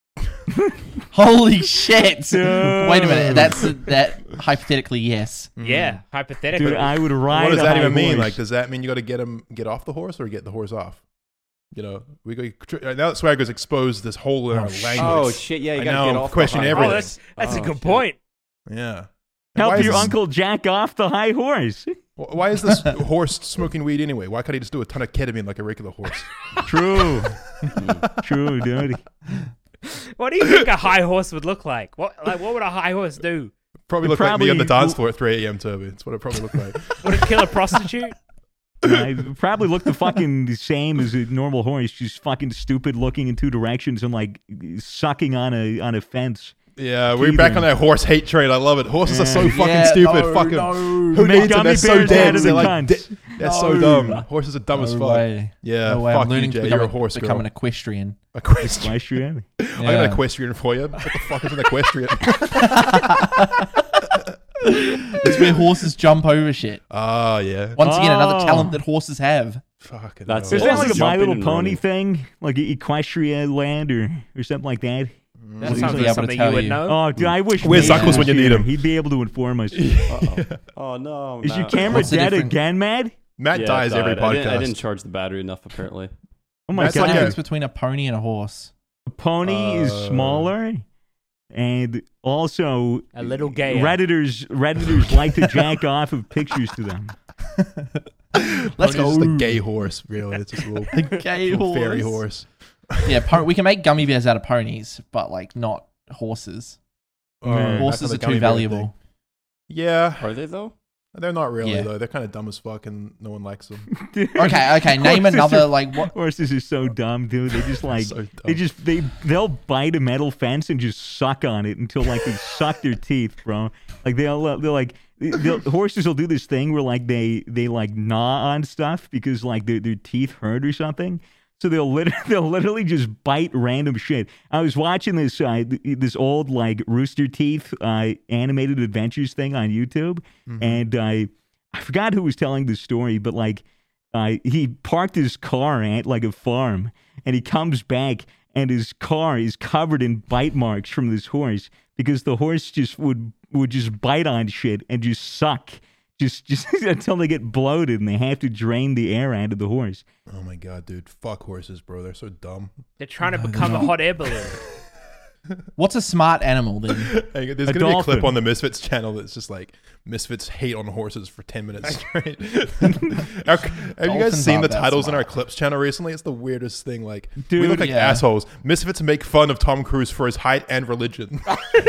Holy shit! No. Wait a minute. That hypothetically, yes. Yeah, hypothetically. Dude, I would ride. What does a that high even mean? horse. Like, does that mean you got to get off the horse or get the horse off? You know, we go now that Swagger's exposed this hole in our language. Oh shit! Yeah, you I gotta know, get off. question the high everything. Oh, horse. that's a Oh, good shit. point. Yeah. And why help is your this- uncle jack off the high horse. Why is this horse smoking weed anyway? Why can't he just do a ton of ketamine like a regular horse? True. True, dude. What do you think a high horse would look like? What would a high horse do? Probably It look like me on the probably- dance floor at 3 a.m. Toby. That's what it probably looked like. Would it kill a prostitute? I probably look the fucking same as a normal horse, just fucking stupid, looking in two directions and like sucking on a fence. Yeah, we're back on that horse hate train. I love it. Horses are so Yeah. fucking Yeah, stupid. no, fucking no. who Make needs them? gummy They're so bears out dead. of They're the like cunts. they're so No. dumb. Horses are dumb as No fuck. way. Yeah, No way. fuck I'm learning you, to Jay. You're a horse become girl. an equestrian. Equestrian. Equestrian. I got Yeah. an equestrian for you. What the fuck is an equestrian? It's where horses jump over shit. Ah, yeah. Once again, another Oh. talent that horses have. Fucking That's hell. Is that like a Horses My jumping Little and Pony running. thing? Like Equestria Land or something like that? That Wouldn't sounds be like able to something tell you would you. know. Oh, dude, I wish Where's Mason Zuckles when was you need here. him? He'd be able to inform us. Oh no! Is your Matt. camera What's the dead difference? again, Matt? Matt Yeah, it dies every died. I podcast. didn't charge the battery enough, apparently. Oh my That's What's the like god! difference between a pony and a horse? A pony is smaller, and also A little gayer. Redditors like to jack off of pictures to them. Let's Pony's go. just a gay horse, really. It's just a little, Gay little horse. fairy horse. Yeah, we can make gummy bears out of ponies, but like not horses. Yeah. Horses Back on are the gummy too bear valuable. thing. Yeah, Are they though? they're not really Yeah. though. They're kind of dumb as fuck, and no one likes them. Okay. Name Horses another are- like what? Horses are so dumb, dude. They just like So dumb. they'll bite a metal fence and just suck on it until like they suck their teeth, bro. Like horses will do this thing where like they like gnaw on stuff because like their teeth hurt or something. So they'll literally just bite random shit. I was watching this this old like Rooster Teeth animated adventures thing on YouTube, and I forgot who was telling the story, but like he parked his car at like a farm, and he comes back, and his car is covered in bite marks from this horse because the horse just would just bite on shit and just suck. Just until they get bloated and they have to drain the air out of the horse. Oh my god, dude! Fuck horses, bro. They're so dumb. They're trying to become a hot air balloon. What's a smart animal then? Hey, there's A gonna be a dolphin. clip on the Misfits channel that's just like Misfits hate on horses for 10 minutes straight. Have you guys Dolphins seen the aren't that titles in our smart. clips channel recently? It's the weirdest thing. Like we Dude, look like yeah. assholes. Misfits make fun of Tom Cruise for his height and religion.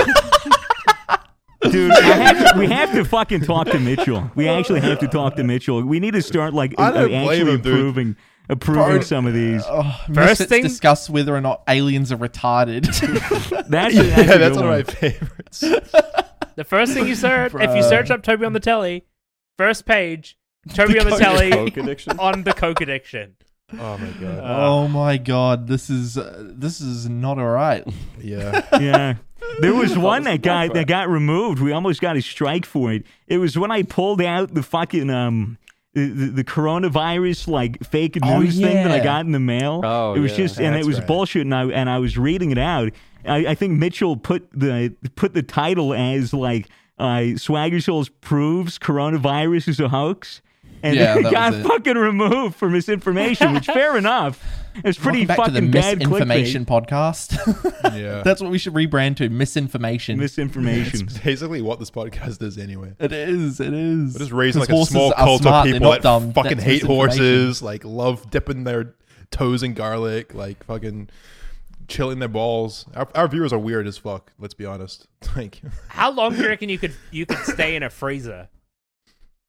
Dude, we have to fucking talk to Mitchell. We actually have to talk to Mitchell. We need to start like I don't blame actually him, dude. approving some of these. Misfits thing- discuss whether or not aliens are retarded. That's yeah, a that's good one one. of my favorites. The first thing you search, if you Bruh. search up Toby on the telly, first page, Toby on the telly Coke addiction. on the Coke addiction. Oh my god. Oh my god, this is not alright. Yeah. Yeah. There was one was that got removed. We almost got a strike for it. It was when I pulled out the fucking the coronavirus like fake Oh, news thing that I yeah. got in the mail. Oh, it was yeah. just and That's it was right. bullshit and I was reading it out. I think Mitchell put the title as like Swagger Souls proves coronavirus is a hoax. And Yeah, it that got was it. fucking removed for misinformation, which fair enough. It's pretty Welcome back to the fucking bad misinformation clickbait. podcast. Yeah. That's what we should rebrand to, misinformation. Misinformation. It's basically what this podcast is anyway. It is. We're just raising like a 'Cause small horses are cult smart, of they're people not that dumb. fucking That's hate misinformation. horses, like love dipping their toes in garlic, like fucking chilling their balls. Our viewers are weird as fuck. Let's be honest. Like, How long do you reckon you could stay in a freezer?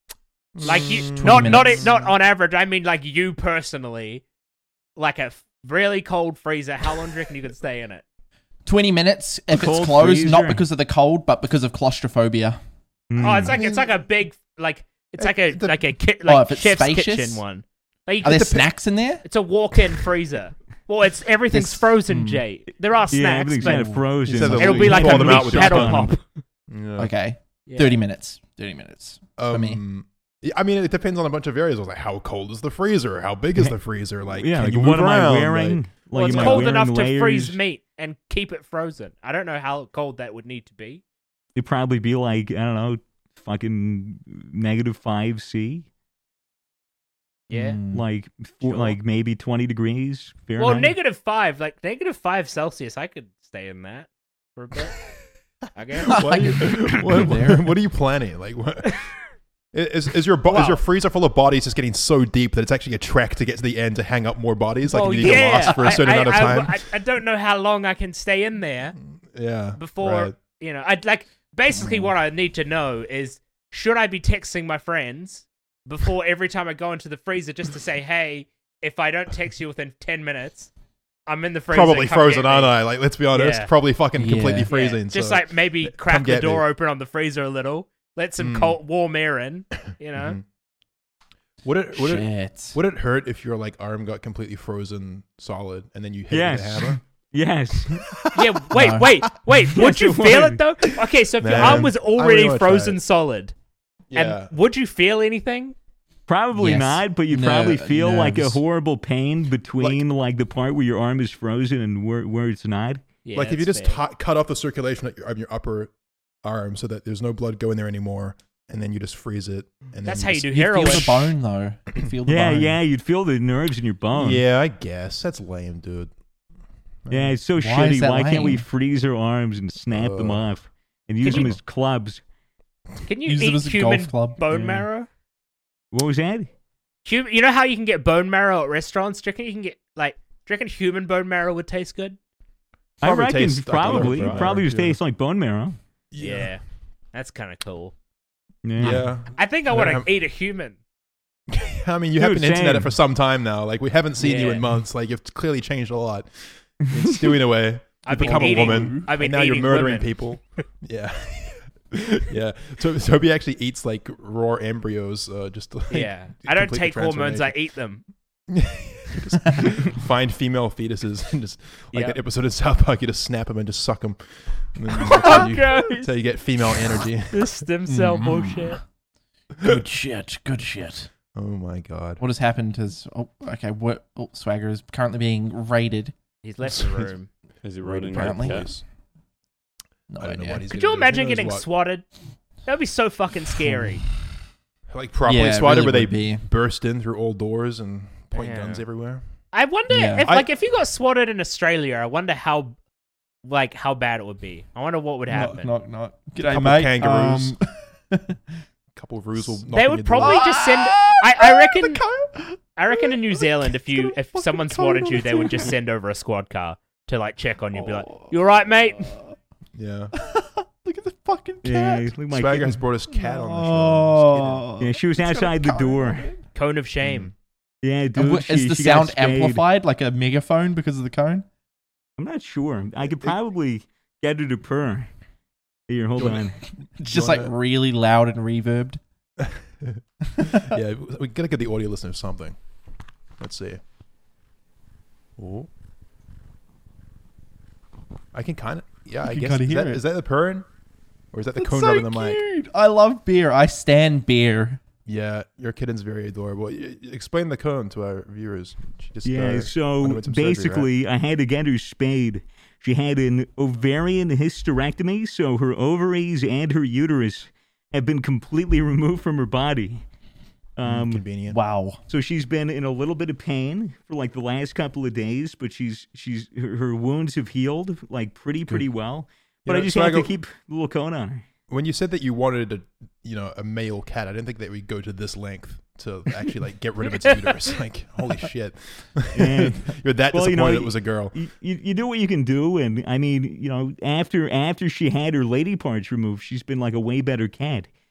Like you, 20 minutes. not on average. I mean, like you personally, like a really cold freezer. How long do you reckon you could stay in it? 20 minutes if it's cold closed, freezer. not because of the cold, but because of claustrophobia. Oh, it's like a big it's like a if it's chef's spacious? kitchen one. Like, Are there snacks in there? it's a walk-in freezer. Well, it's everything's This- frozen, Jay. There are Yeah, snacks, everything's but kind of frozen. He said it'll be like Pull a them out meat with your paddle tongue. pop. Yeah. Okay. Yeah. 30 minutes. 30 minutes. For me. Yeah, I mean, it depends on a bunch of variables. Like, how cold is the freezer? How big is the freezer? Like, Yeah, can like, you what move am I around? wearing? Like, Well, it's am I cold wearing enough to layers? freeze meat and keep it frozen. I don't know how cold that would need to be. It'd probably be like, I don't know, fucking -5°C. Yeah. Like, Sure. like maybe 20 degrees Fahrenheit. Well, -5, like -5 Celsius, I could stay in that for a bit. I guess. what are you planning? Like, what? Is your freezer full of bodies just getting so deep that it's actually a trek to get to the end to hang up more bodies? Like, Well, you need to last for a certain amount of time? I don't know how long I can stay in there Yeah. before, right. I'd like, basically what I need to know is, should I be texting my friends before every time I go into the freezer just to say, hey, if I don't text you within 10 minutes, I'm in the freezer. Probably come frozen, get me. aren't I? Like, let's be honest. Yeah. Probably fucking completely Yeah. freezing. Just so. like maybe crack the get door me. open on the freezer a little, let some Mm. cold, warm air in, you know? Mhm. Would it Shit. would it hurt if your like arm got completely frozen solid and then you hit it Yes. with a hammer? Yes. Yeah, wait. Would Yes, you it feel would. it though? Okay, so if your Man, arm was I really already wanna try frozen it. solid, Yeah. and would you feel anything? Probably Yes. not, but you'd No, probably feel like a nerves. horrible pain between like the part where your arm is frozen and where it's not. Yeah, Like if you that's just fair. cut off the circulation of your upper arm so that there's no blood going there anymore, and then you just freeze it. And That's then how you just- do You feel heroin. the bone, though. You feel the Yeah, bone. yeah, you'd feel the nerves in your bone. Yeah, I guess that's lame, dude. Yeah, it's so Why is shitty. that Why can't we lame? freeze our arms and snap them off and use Can them you- as clubs? Can you Use them eat as a human golf club. bone Yeah. marrow? What was that? You know how you can get bone marrow at restaurants? Do you reckon you can get do you reckon human bone marrow would taste good? I Probably reckon tastes like probably. liver, Probably just yeah. tastes like bone marrow. Yeah, that's kind of cool. Yeah. I think I Yeah, want I'm- to eat a human. I mean, you have Dude, been hinting at it same. for some time now. Like, we haven't seen you Yeah. in months. Like, you've clearly changed a lot. You're stewing away. I've You've been become eating- a woman. I've been and now you're eating murdering women. people. Yeah. Yeah. So Toby actually eats, like, raw embryos just to, like, Yeah, I don't complete the take hormones. I transformation. eat them. Just find female fetuses and just, like Yeah. an episode of South Park, you just snap them and just suck them. And then Oh, that's how you get female energy. This stem cell Mm. bullshit. Good shit. Good shit. Oh, my God. What has happened is... Oh, okay. Swagger is currently being raided. He's left the room. Is he Rated running apparently. like police. No I don't know idea. what he's Could gonna you do. imagine Who knows getting what. swatted? That would be so fucking scary. Like, properly Yeah, it swatted really where they would be. burst in through all doors and point Yeah. guns everywhere. I wonder Yeah. if you got swatted in Australia, I wonder how bad it would be. I wonder what would happen. Knock. G'day, couple mate. Kangaroos. Couple of ruse will knock They on would your probably door. just send. I reckon in New Zealand, if someone swatted you, they would just send over a squad car to like check on you, and be like, "You all right, mate?" Yeah. Look at the fucking Yeah, cat. look, my Swagger kid- has brought his cat on the show. Oh. Yeah, she was outside the door. Cone of shame. Yeah, And dude. is the she got sound spayed. amplified like a megaphone because of the cone? I'm not sure. I could probably get her to purr. Here, hold on. It's just You like wanna- really loud and reverbed. Yeah, we gotta get the audio listener something. Let's see. Oh. I can kind of, yeah, I can guess. kinda hear it. Is that the purring? Or is that the It's cone so rubbing the mic? cute. I love beer. I stand beer. Yeah, your kitten's very adorable. Explain the cone to our viewers. She just Yeah, so underwent some surgery, basically, I had to get her spayed. She had an ovarian hysterectomy, so her ovaries and her uterus have been completely removed from her body. right? Convenient. Wow. So she's been in a little bit of pain for like the last couple of days, but her wounds have healed like pretty well. But You know, I just so had I to go- keep the little cone on her. When you said that you wanted a male cat, I didn't think that we'd go to this length to actually like get rid of its uterus. Like, holy shit. Yeah. You're that Well, disappointed you know, it was a girl. You do what you can do, and I mean, after she had her lady parts removed, she's been like a way better cat.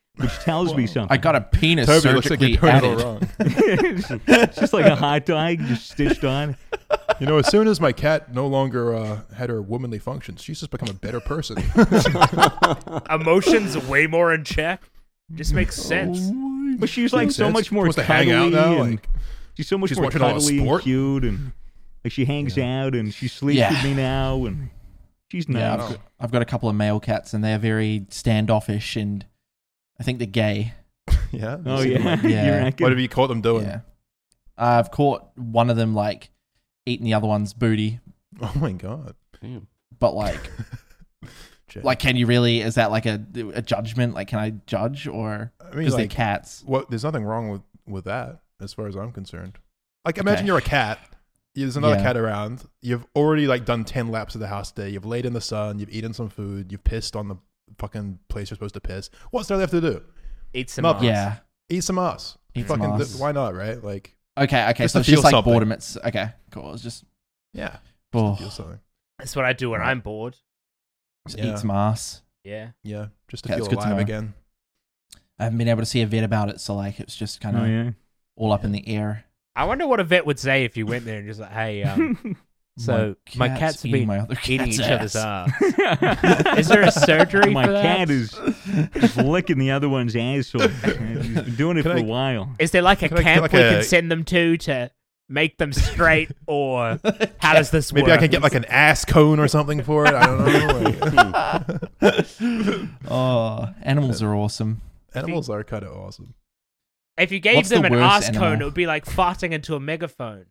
which tells me something. I got a penis Toby, looks like surgically you're doing it added. all wrong. It's just like a hot dog, just stitched on. You know, as soon as my cat no longer had her womanly functions, she's just become a better person. Emotions way more in check. Just makes sense. But she's like so much more supposed to hang out cuddly now. and Like, she's so much she's more watching all the cuddly and sport. cute, and like she hangs out and she sleeps Yeah. with me now, and she's Yeah, nice. I've got a couple of male cats, and they're very standoffish, and I think they're gay. yeah. Oh You see them, yeah, like, Yeah. you reckon? what have you caught them doing? Yeah, I've caught one of them like eating the other one's booty, Oh my god. Damn. but like, Jay. can you really? Is that like a judgment? Like, can I judge or I mean, because they're like, cats? there's nothing wrong with that as far as I'm concerned. Like, imagine Okay. you're a cat. There's another Yeah. cat around. You've already like done 10 laps of the house today. You've laid in the sun. You've eaten some food. You've pissed on the fucking place you're supposed to piss. What's there left to do? Eat some Nothing. ass. Yeah. Eat some ass. Eat some Fucking ass. why not, right? Like, Okay. Just So to it's feel just like something. boredom. It's okay. Cool. It's just yeah, oh, feel something. That's what I do when I'm bored. just Yeah. eat some ass. Yeah. Yeah, just to Okay, feel it's good to alive know. again. I haven't been able to see a vet about it, so like it's just kind of Oh yeah. all up in the air. I wonder what a vet would say if you went there and just like, hey, so my cats have eating been my other eating cat's each other's ass. ass. Is there a surgery My for that? cat is licking the other one's asshole. He's been doing it Can for I- a while. Is there like a Can I get camp like we a- can send them to make them straight, or how does this work? Maybe I can get like an ass cone or something for it. I don't know. Like, Oh, animals are awesome. animals are kind of awesome. If you gave What's them the an worst ass cone, animal? it would be like farting into a megaphone.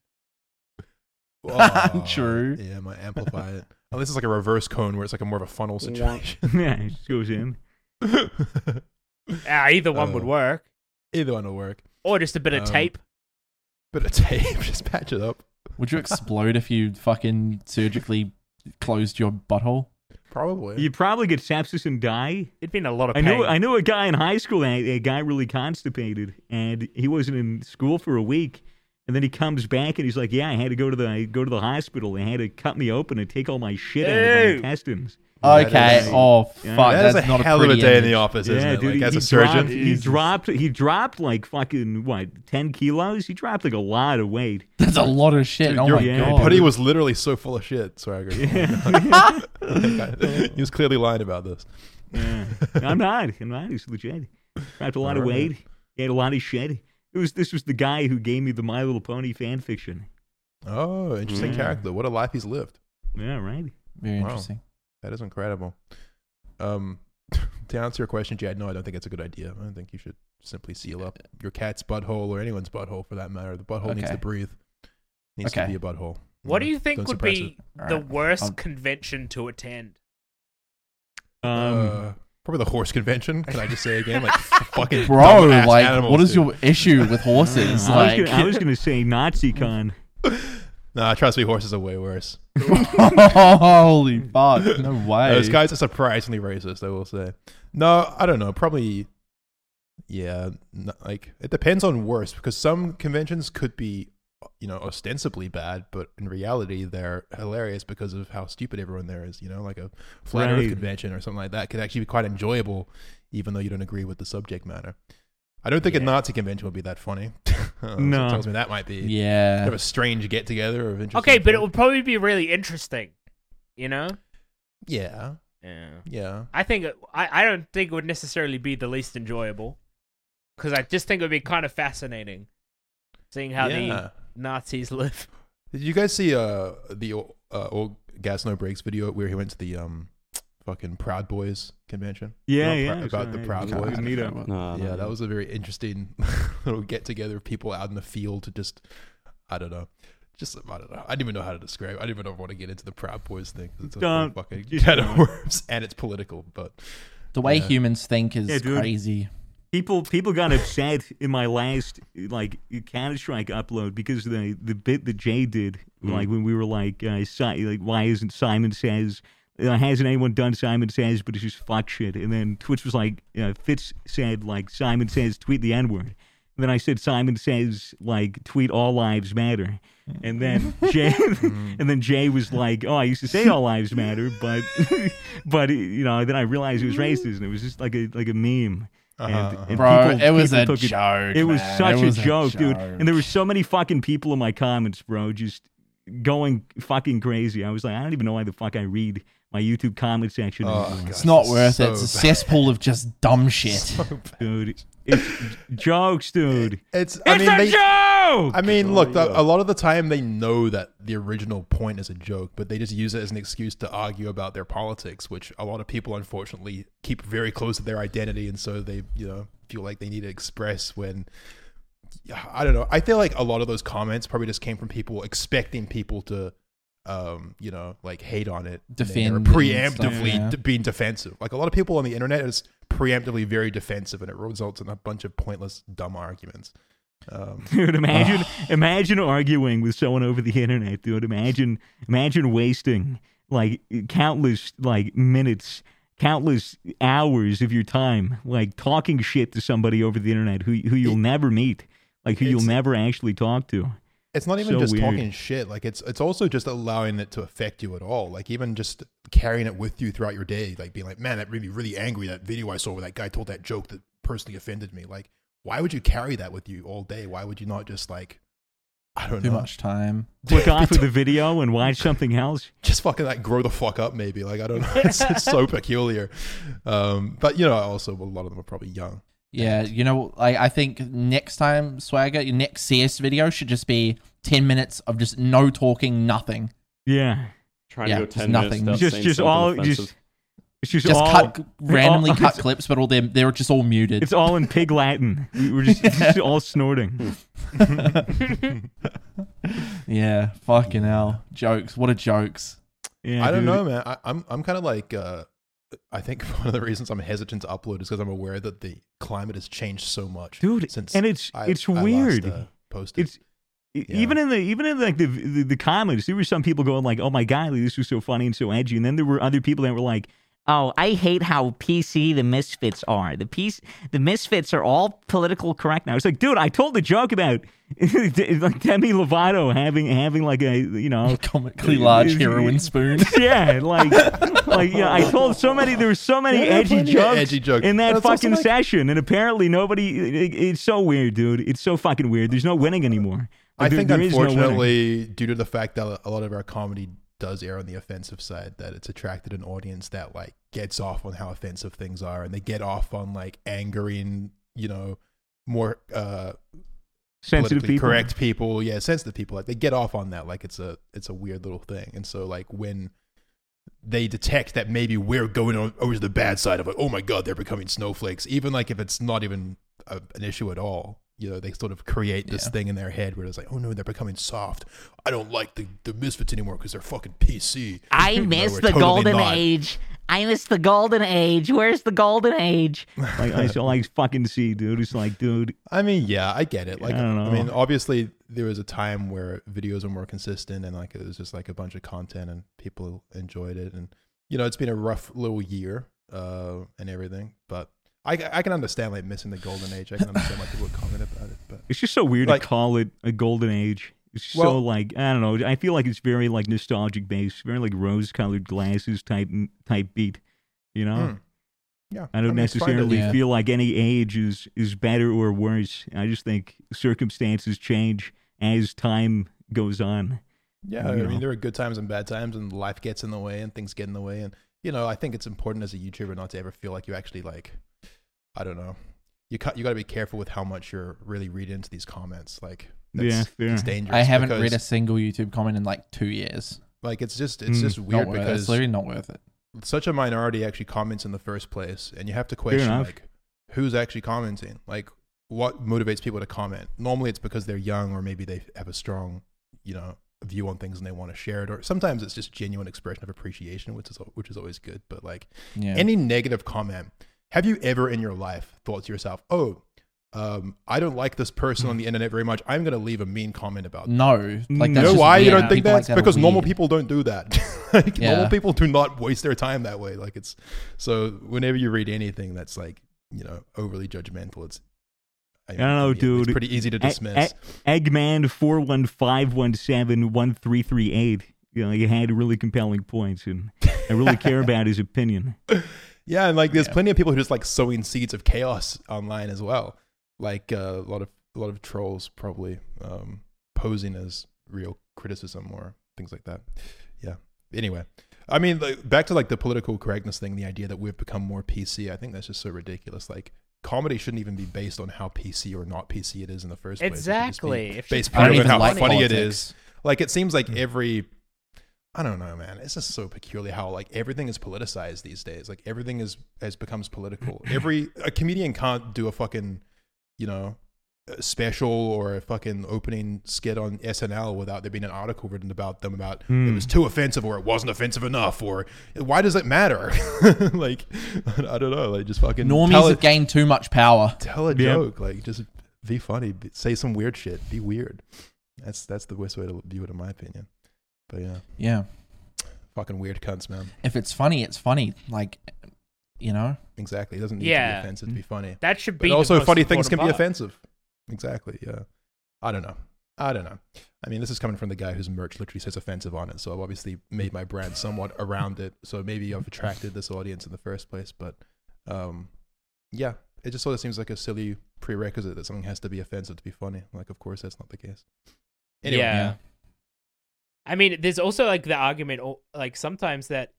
Oh, True. Yeah, I might amplify it. Unless it's like a reverse cone where it's like a more of a funnel situation. Yeah, it just goes in. Either one would Oh. work, Either one will work. or just a bit of tape. Bit of tape, just patch it up. Would you explode if you fucking surgically closed your butthole? Probably. You'd probably get sepsis and die. It'd been a lot of I pain. knew a guy in high school, a guy really constipated, and he wasn't in school for a week. And then he comes back and he's like, "Yeah, I had to go to the hospital. They had to cut me open and take all my shit out of my Ew. intestines." That Okay. is- Oh Yeah. fuck. That is That's a not hell a of a pretty day in the image. office, isn't Yeah, it? dude. Like, as a he surgeon. he dropped like fucking what 10 kilos. He dropped like a lot of weight. That's a lot of shit. Dude, Oh your my yeah, god. buddy was literally so full of shit, Swagger. Yeah. He was clearly lying about this. Yeah. I'm not. He's legit. Dropped a lot of Alright. weight. He had a lot of shit. This was the guy who gave me the My Little Pony fan fiction. Oh, interesting Yeah. character. What a life he's lived. Yeah, right. Very Wow. interesting. That is incredible. To answer your question, Jad, no, I don't think it's a good idea. I don't think you should simply seal up your cat's butthole or anyone's butthole for that matter. The butthole needs Okay. to breathe. Needs to Okay. be a butthole. What do know, you think don't would suppress be it. the Alright. worst I'll- convention to attend? Probably the horse convention. Can I just say again, like fucking Bro, dumbass like, animals, what is dude. your issue with horses? I was gonna say NaziCon. Nah, trust me, horses are way worse. Holy fuck! No way. Those guys are surprisingly racist, I will say. No, I don't know. Probably, yeah. Like it depends on worse because some conventions could be, ostensibly bad, but in reality they're hilarious because of how stupid everyone there is. Like a flat Earth Right. convention or something like that could actually be quite enjoyable, even though you don't agree with the subject matter. I don't think a Yeah. Nazi convention would be that funny. So No. it tells me that might be Yeah. kind of a strange get together of interesting. Okay, but it folk. would probably be really interesting. Yeah, Yeah. yeah. I think I don't think it would necessarily be the least enjoyable, because I just think it would be kind of fascinating, seeing how the Yeah. Nazis live. Did you guys see the old Gas No Breaks video where he went to the fucking Proud Boys convention? Yeah, You know, yeah. about the Proud Okay. Boys. Neato. No, Yeah, that was a very interesting little get together of people out in the field to just, I don't know. I don't know. I don't even know how to describe. I don't even know if I want to get into the Proud Boys thing 'cause it's a Don't. fucking Just can of don't. worms and it's political. But The way Yeah. humans think is Yeah, dude. crazy. People got upset in my last Counter-Strike upload because of the bit that Jay did, like when we were like why isn't Simon Says hasn't anyone done Simon Says, but it's just fuck shit. And then Twitch was like Fitz said like Simon Says tweet the N-word. And then I said Simon Says like tweet all lives matter. And then Jay was like, "Oh, I used to say all lives matter, but then I realized it was racist and it was just like a meme." And Bro, people- it was people a took joke. It was man. such It was a joke, dude. And there were so many fucking people in my comments, bro, just going fucking crazy. I was like, I don't even know why the fuck I read my YouTube comment section anymore. God. It's not It's worth so it. It's a bad. cesspool of just dumb shit. Dude. It's jokes, dude. It's It's a joke! I mean, look, a lot of the time they know that the original point is a joke, but they just use it as an excuse to argue about their politics, which a lot of people unfortunately keep very close to their identity, and so they, feel like they need to express when. I don't know. I feel like a lot of those comments probably just came from people expecting people to, like hate on it, Defend and they were and stuff, preemptively yeah. being defensive. Like a lot of people on the internet is preemptively very defensive, and it results in a bunch of pointless, dumb arguments. Dude, imagine arguing with someone over the internet, dude. Imagine wasting like countless like minutes, countless hours of your time, like talking shit to somebody over the internet who you'll never meet, like who you'll never actually talk to. It's not even So just weird. talking shit. Like it's also just allowing it to affect you at all. Like even just carrying it with you throughout your day. Like being like, man, that made me really angry. That video I saw where that guy told that joke that personally offended me. Like, why would you carry that with you all day? Why would you not just like, I don't Too know, much time. Click off of the video and watch something else. just fucking like grow the fuck up? Maybe like I don't know. It's so peculiar. But also a lot of them are probably young. Yeah, I think next time, Swagger, your next CS video should just be 10 minutes of just no talking, nothing. Yeah, Trying Yeah, to go just 10 nothing. minutes. Just- Saying just something all- offensive. just- it's just Just all randomly cut it's- clips, but they're just all muted. It's all in pig Latin. We're just all snorting. Yeah, fucking hell. Jokes. What are jokes? Yeah, I don't dude. know, man. I'm kind of like I think one of the reasons I'm hesitant to upload is because I'm aware that the climate has changed so much, Dude, Since and it's I weird. last, posted. It's even in like the comments, there were some people going like, "Oh my god, this was so funny and so edgy," and then there were other people that were like, "Oh, I hate how PC the Misfits are. The Misfits are all political correct now." It's like, dude, I told the joke about like Demi Lovato having like a Comically large heroin spoon. yeah, I told there were so many edgy jokes in that And it's also fucking like- session, and apparently nobody. It's so weird, dude. It's so fucking weird. There's no winning anymore. I Like, think there is no winning. unfortunately, due to the fact that a lot of our comedy does err on the offensive side, that it's attracted an audience that like gets off on how offensive things are, and they get off on like angering, more sensitive politically people. correct people. Yeah, sensitive people. Like they get off on that. Like it's a weird little thing. And so like when they detect that maybe we're going over to the bad side of like, oh my god, they're becoming snowflakes, even like if it's not even an issue at all. They sort of create this thing in their head where it's like, oh no, they're becoming soft. I don't like the Misfits anymore because they're fucking PC. I Even though miss we're the totally golden not. age. I miss the golden age. Where's the golden age? Like I still like fucking see, dude. It's like, dude, I mean, yeah, I get it. Like, I don't know. I mean, obviously there was a time where videos were more consistent and like it was just like a bunch of content and people enjoyed it. And it's been a rough little year and everything, but I can understand like missing the golden age. I can understand why people would comment about it, but it's just so weird Like- to call it a golden age. It's so Well- like, I don't know. I feel like it's very like nostalgic based, very like rose-colored glasses type beat. yeah, I don't mean, it's fine to necessarily Yeah. feel like any age is better or worse. I just think circumstances change as time goes on. Yeah, I you know. mean, there are good times and bad times, and life gets in the way, and things get in the way, and I think it's important as a YouTuber not to ever feel like you actually like, I don't know, you got to be careful with how much you're really reading into these comments. Like, Yeah, fair. it's dangerous. I haven't because, read a single YouTube comment in like 2 years. like it's just Mm. weird Not worth it. It's because literally not worth it. such a minority actually comments in the first place, and you have to question enough. like who's actually commenting, like what motivates people to comment. Normally, it's because they're young or maybe they have a strong, view on things and they want to share it, or sometimes it's just genuine expression of appreciation, which is always good. But like Yeah. any negative comment, have you ever in your life thought to yourself, oh, I don't like this person on the internet very much, I'm going to leave a mean comment about them? No. Like, You that's You know just why you weird. don't think People like that's that are because normal weird. people don't do that. Like Yeah. normal people do not waste their time that way. Like it's so whenever you read anything that's like overly judgmental, it's I don't know, it's dude. pretty easy to dismiss. Eggman 415171338. He had really compelling points, and I really care about his opinion. Yeah, and like there's plenty of people who just like sowing seeds of chaos online as well. Like a lot of trolls probably posing as real criticism or things like that. Yeah. Anyway, I mean, like, back to like the political correctness thing, the idea that we've become more PC. I think that's just so ridiculous. Like, comedy shouldn't even be based on how PC or not PC it is in the first place. Exactly. It should just be based purely on how funny it is. Like, it seems like I don't know, man. It's just so peculiar how like everything is politicized these days. Like everything becomes political. A comedian can't do a fucking, a special or a fucking opening skit on SNL without there being an article written about them about it was too offensive or it wasn't offensive enough or why does it matter? Like, I don't know. Like just fucking normies have gained too much power. Tell a joke. Like just be funny. Say some weird shit. Be weird. That's the best way to view it in my opinion. But yeah, fucking weird cunts, man. If it's funny, it's funny. Like, exactly. It doesn't need to be offensive to be funny. That should be. But also, funny things can part. be offensive. Exactly. Yeah. I don't know. I mean, this is coming from the guy whose merch literally says offensive on it, so I've obviously made my brand somewhat around it. So maybe I've attracted this audience in the first place. But yeah, it just sort of seems like a silly prerequisite that something has to be offensive to be funny. Like, of course, that's not the case. Anyway. Yeah. I mean, there's also like the argument, like sometimes that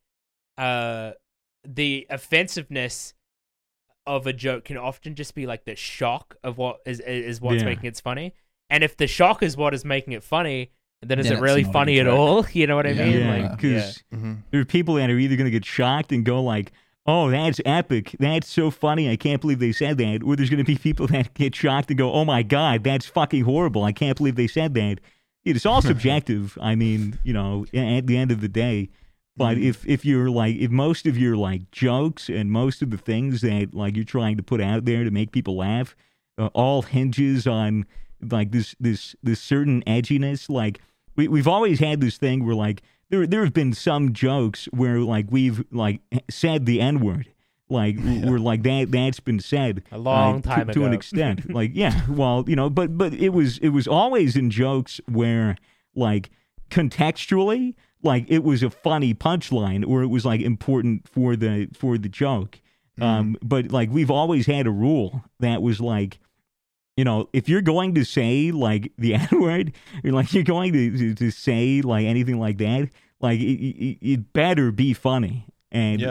the offensiveness of a joke can often just be like the shock of what is what's making it funny. And if the shock is what is making it funny, then is it really funny at all? You know what I mean? Yeah, because there are people that are either going to get shocked and go like, oh, that's epic. That's so funny. I can't believe they said that. Or there's going to be people that get shocked and go, oh my God, that's fucking horrible. I can't believe they said that. It's all subjective. I mean, at the end of the day. But if you're like, if most of your like jokes and most of the things that like you're trying to put out there to make people laugh, all hinges on like this certain edginess. Like we've always had this thing where like there have been some jokes where like we've like said the N-word. Like we're like that's been said a long time ago to an extent. Like well but it was always in jokes where like contextually like it was a funny punchline or it was like important for the joke. But like we've always had a rule that was like, if you're going to say like the N-word or like you're going to say like anything like that, like it better be funny. And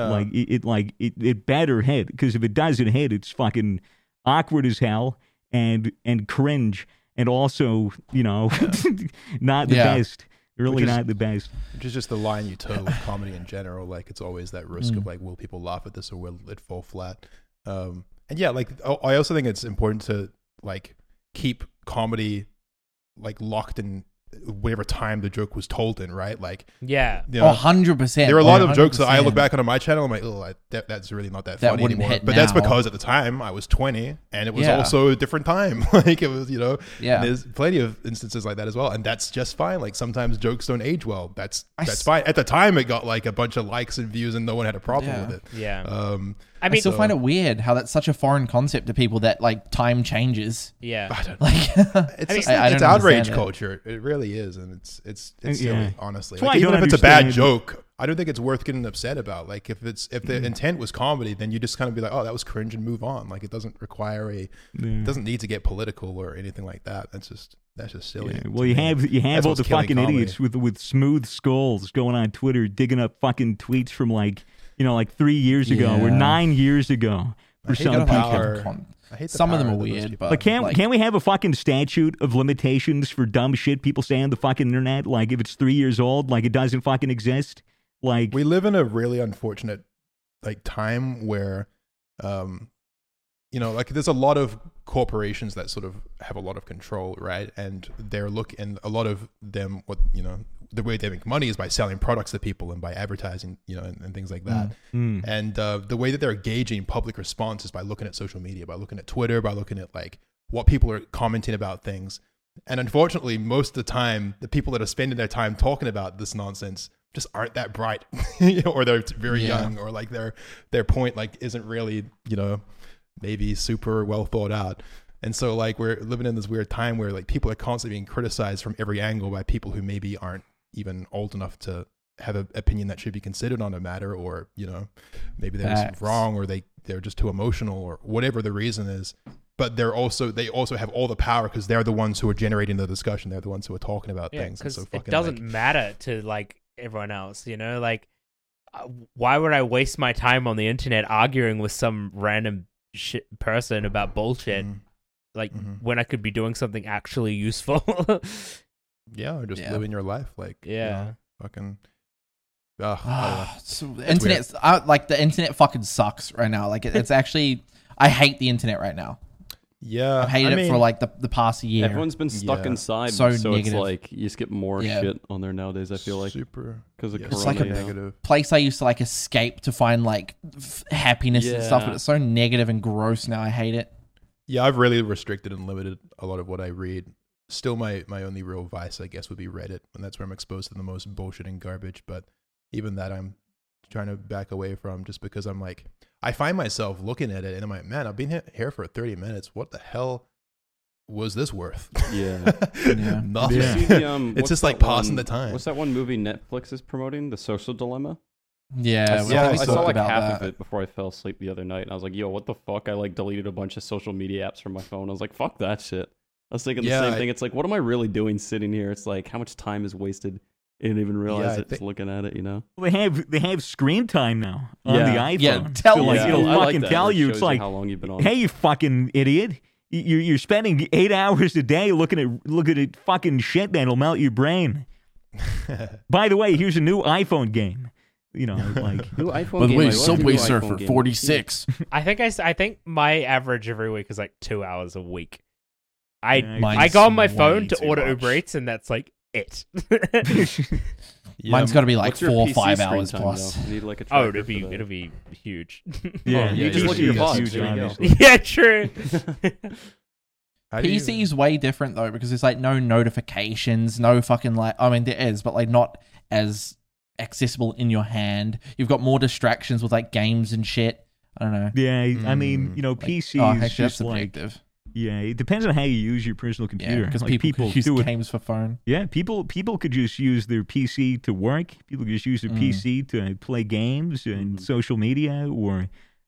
it better hit, because if it doesn't hit, it's fucking awkward as hell and cringe, and also not the best. Really not the best. Which is just the line you toe with comedy in general. Like it's always that risk of like, will people laugh at this or will it fall flat? And yeah, like I also think it's important to like keep comedy like locked in whatever time the joke was told in, right? Like, 100%. There are a lot of jokes that I look back on my channel, I'm like, oh, that's really not that funny anymore. But that's because at the time I was 20 and it was also a different time. Like it was, there's plenty of instances like that as well. And that's just fine. Like sometimes jokes don't age well. That's fine. At the time it got like a bunch of likes and views and no one had a problem with it. Yeah. I still find it weird how that's such a foreign concept to people that like time changes. Yeah. I don't know. Like, it's outrage culture. It really is, and it's silly, honestly. Like, even if it's a bad joke, I don't think it's worth getting upset about. Like if the intent was comedy, then you just kind of be like, oh, that was cringe, and move on. Like it doesn't require it doesn't need to get political or anything like that. That's just silly. Yeah. Well, you have all the fucking idiots with smooth skulls going on Twitter digging up fucking tweets from like 3 years ago or 9 years ago for some people. Some of them are weird, but like, can't we have a fucking statute of limitations for dumb shit people say on the fucking internet? Like if it's 3 years old, like it doesn't fucking exist. Like we live in a really unfortunate like time where, like there's a lot of corporations that sort of have a lot of control, right? And and a lot of them, the way they make money is by selling products to people and by advertising, and things like that. And the way that they're gauging public response is by looking at social media, by looking at Twitter, by looking at like what people are commenting about things. And unfortunately, most of the time, the people that are spending their time talking about this nonsense just aren't that bright, or they're very young, or like their point like isn't really, maybe super well thought out. And so like we're living in this weird time where like people are constantly being criticized from every angle by people who maybe aren't even old enough to have an opinion that should be considered on a matter, or maybe they're Facts. just wrong, or they're just too emotional, or whatever the reason is. But they also have all the power because they're the ones who are generating the discussion. They're the ones who are talking about things. Because So it fucking, doesn't matter to like everyone else, like why would I waste my time on the internet arguing with some random person about bullshit when I could be doing something actually useful? or just living your life, fucking. I don't know. So the internet's the internet fucking sucks right now. Like it's actually, I hate the internet right now. Yeah, I've hated it for like the past year. Everyone's been stuck inside, So so negative. it's like you just get more shit on there nowadays. I feel like super because of it's Corona. like a you know? negative. Place I used to like escape to find like happiness and stuff, but it's so negative and gross now. I hate it. Yeah, I've really restricted and limited a lot of what I read. Still, my only real vice, I guess, would be Reddit, and that's where I'm exposed to the most bullshit and garbage. But even that, I'm trying to back away from, just because I'm like, I find myself looking at it, and I'm like, man, I've been here for 30 minutes. What the hell was this worth? Yeah. Nothing. Did you see the, It's just like passing the time. What's that one movie Netflix is promoting? The Social Dilemma? Yeah, I we saw talked like about half that. of it before I fell asleep the other night, and I was like, yo, what the fuck? I like deleted a bunch of social media apps from my phone. I was like, fuck that shit. I was thinking the same thing. It's like, what am I really doing sitting here? It's like, how much time is wasted? I didn't even realize it. Just looking at it, Well, they have screen time now on the iPhone. Yeah, tell so, like, me. it'll I like fucking that. tell It you. shows It's you like, how long you've been on. hey, you fucking idiot. You're spending 8 hours a day looking at fucking shit that'll melt your brain. By the way, here's a new iPhone game. Like New iPhone By the game. way, I love Subway new Surfer iPhone game. 46. I think my average every week is like 2 hours a week. I Mine's go on my way phone to too order much. Uber Eats, and that's like it. Mine's got to be like What's your 4 or PC 5 screen hours time, plus. though? You need like a Oh, tracker for that. it'll be huge. Yeah, you just look at your yes, VODs. huge, There you go. obviously. Yeah, true. How do you- PC is way different though, because there's like no notifications, no fucking like, I mean there is, but like not as accessible in your hand. You've got more distractions with like games and shit. I don't know. Yeah, I mean, PC Oh, is actually, that's just like, subjective. yeah, it depends on how you use your personal Yeah, computer. because Like, people use do it. games for phone. Yeah, people could just use their PC to work. People could just use their PC to play games and social media, or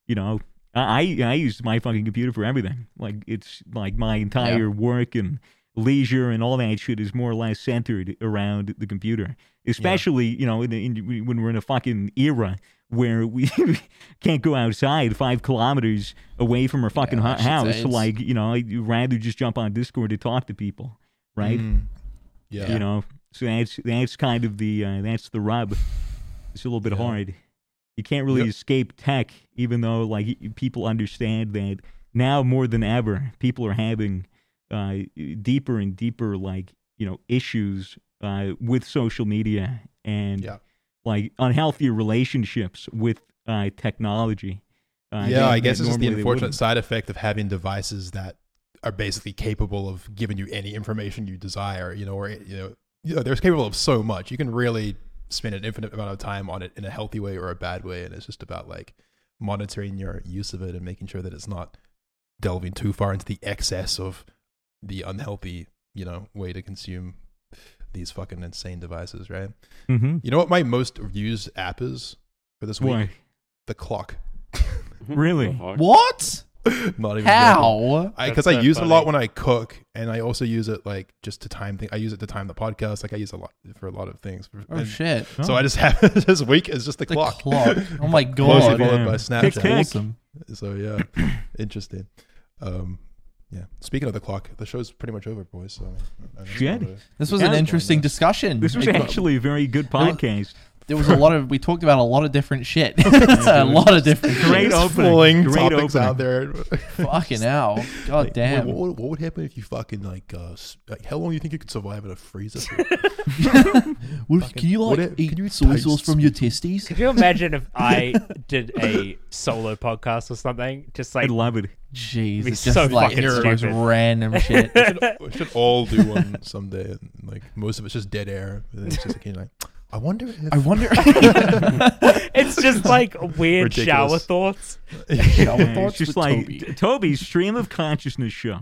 I use my fucking computer for everything. Like it's like my entire work and leisure and all that shit is more or less centered around the computer. Especially when we're in a fucking era where we can't go outside 5 kilometers away from our fucking I should house. say So it's- like I'd rather just jump on Discord to talk to people, right? Yeah. So that's kind of that's the rub. It's a little bit hard. You can't really escape tech, even though like people understand that now more than ever, people are having deeper and deeper issues with social media and like unhealthier relationships with technology. I guess it's just the unfortunate side effect of having devices that are basically capable of giving you any information you desire, they're capable of so much. You can really spend an infinite amount of time on it in a healthy way or a bad way, and it's just about like monitoring your use of it and making sure that it's not delving too far into the excess of the unhealthy, way to consume these fucking insane devices, right? Mm-hmm. You know what my most used app is for this week? Why? The clock. Really? What? Not even joking. How? Because That's I so use it a lot funny. when I cook, and I also use it like just to time things. I use it to time the podcast. Like I use it a lot for a lot of things. Oh And shit. So I just have this week is just the The clock. Oh my Closely god. followed by Tick, Snapchat. tick. Awesome. So yeah, interesting. Yeah. Speaking of the clock, the show's pretty much over, boys. So I don't Shit. know This was Yeah. an interesting discussion. This was It got- actually a very good podcast. There was a lot of. We talked about a lot of different shit. A lot of different. Great shit. opening. Pulling Great topics opening. out there. Fucking hell. God Wait, damn. what would happen if you fucking like how long do you think you could survive in a freezer? Can you what like if- eat can you soy taste sauce from your testes? Could you imagine if I did a solo podcast or something? Just I like love it. Jeez, Be it's just so like fucking the most stupid. random shit. We should all do one someday, and like most of it's just dead air. And it's just like, I wonder if I wonder. it's just like weird shower Ridiculous. thoughts. Shower Yeah, thoughts it's just with like Toby. Toby's stream of consciousness show.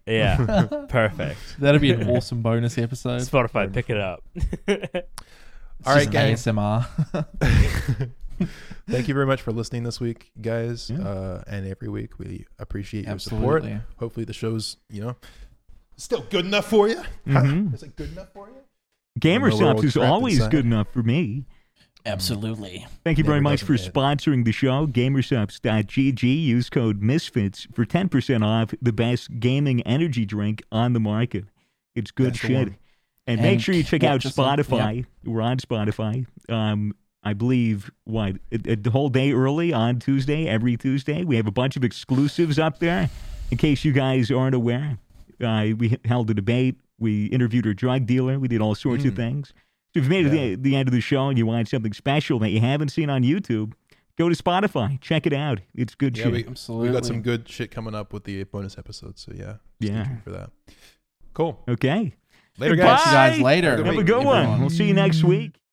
Yeah, perfect. That'd be an awesome bonus episode. Spotify, pick it up. All right, gang. ASMR. Thank you very much for listening this week, guys. Yeah. And every week we appreciate your support. Hopefully the show's, still good enough for you. Mhm. Is it good enough for you? Gamersubs is always good enough for me. Absolutely. Thank you very Never much for doesn't hit. sponsoring the show. Gamersubs.gg. Use code MISFITS for 10% off the best gaming energy drink on the market. It's good That's the shit. one. And make sure you check out watch us on- Spotify. We're on Spotify. I believe, the whole day early on Tuesday, every Tuesday. We have a bunch of exclusives up there. In case you guys aren't aware, we held a debate. We interviewed a drug dealer. We did all sorts of things. So if you've made it to the end of the show and you want something special that you haven't seen on YouTube, go to Spotify. Check it out. It's good shit. We Absolutely. got some good shit coming up with the bonus episodes. So stay tuned for that. Cool. Okay. Later, Goodbye. guys. Catch you guys later. Have a week, good one. everyone. We'll see you next week.